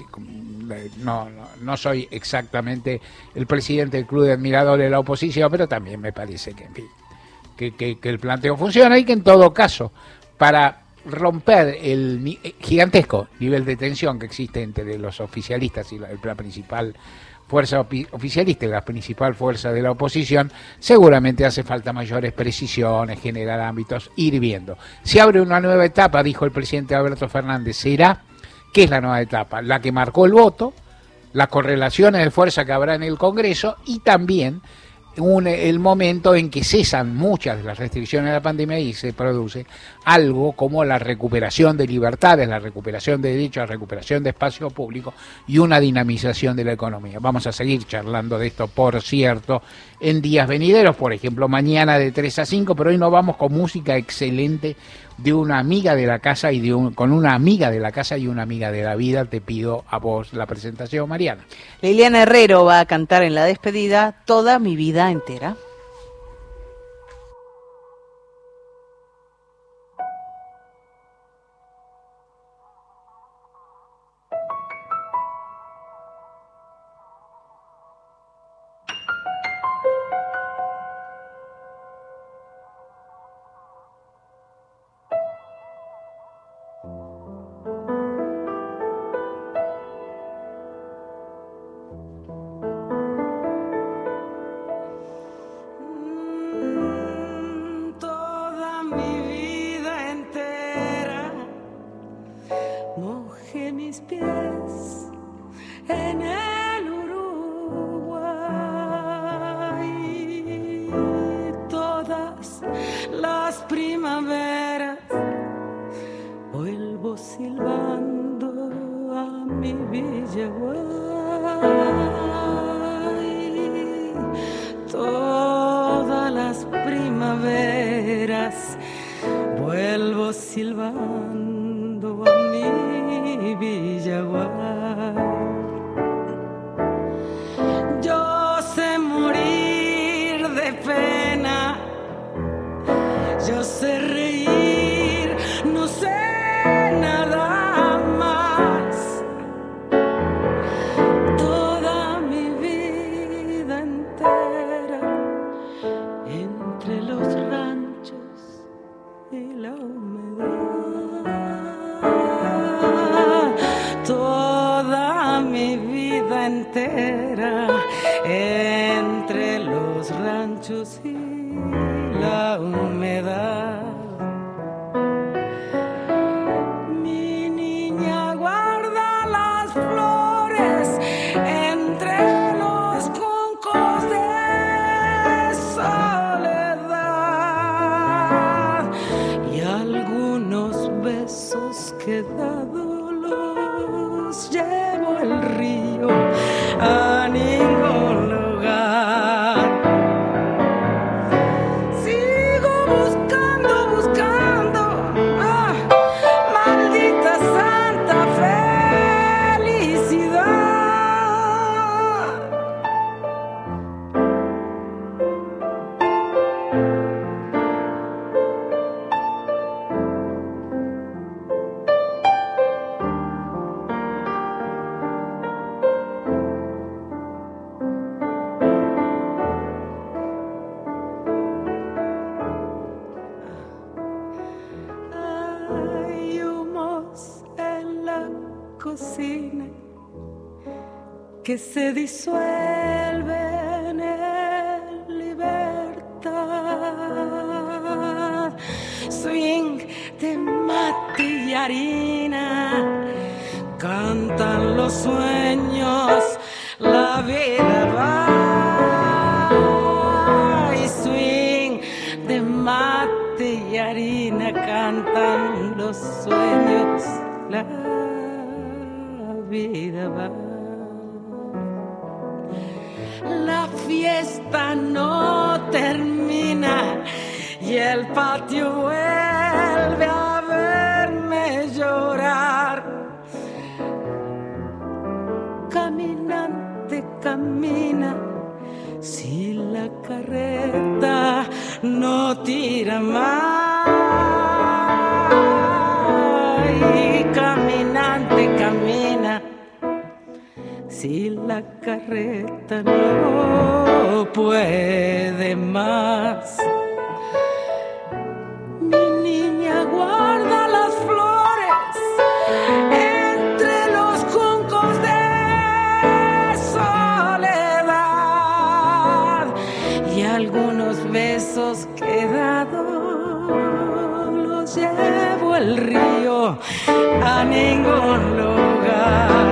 no, no, no soy exactamente el presidente del Club de Admiradores de la Oposición, pero también me parece que, en fin, que, que, que el planteo funciona y que en todo caso, para romper el ni- gigantesco nivel de tensión que existe entre los oficialistas y la, la principal fuerza opi- oficialista y la principal fuerza de la oposición, seguramente hace falta mayores precisiones, generar ámbitos, ir viendo. Se abre una nueva etapa, dijo el presidente Alberto Fernández. ¿Será? ¿Qué es la nueva etapa? La que marcó el voto, las correlaciones de fuerza que habrá en el Congreso y también Un, el momento en que cesan muchas de las restricciones de la pandemia y se produce algo como la recuperación de libertades, la recuperación de derechos, la recuperación de espacio público y una dinamización de la economía. Vamos a seguir charlando de esto, por cierto, en días venideros, por ejemplo, mañana de tres a cinco, pero hoy nos vamos con música excelente de una amiga de la casa y de un, con una amiga de la casa y una amiga de la vida. Te pido a vos la presentación, Mariana. Liliana Herrero va a cantar en la despedida Toda mi vida entera. todas las primaveras vuelvo silbando a mi Villaguay. Todas las primaveras vuelvo silbando a mi Villaguay. Yo sé morir de pena, yo sé reír, no sé nada más. Toda mi vida entera entre los ranchos y la humedad. Toda mi vida entera entre los ranchos y la humedad. Mi niña guarda las flores entre los juncos de soledad y algunos besos que dado los llevo al río a ningún lugar. Sigo buscando, buscando, ah, maldita santa felicidad. Hay humos en la cocina que se disuelven en libertad. Swing de mate y harina, cantan los sueños, la vida va. Y swing de mate y harina, cantan los sueños, la vida va. La fiesta no termina y el patio vuelve a verme llorar. Caminante camina, si la carreta no tira más. Y caminante camina, si la carreta no puede más. Mi niña guarda las flores entre los juncos de soledad y algunos besos quedados los llevo al río a ningún lugar.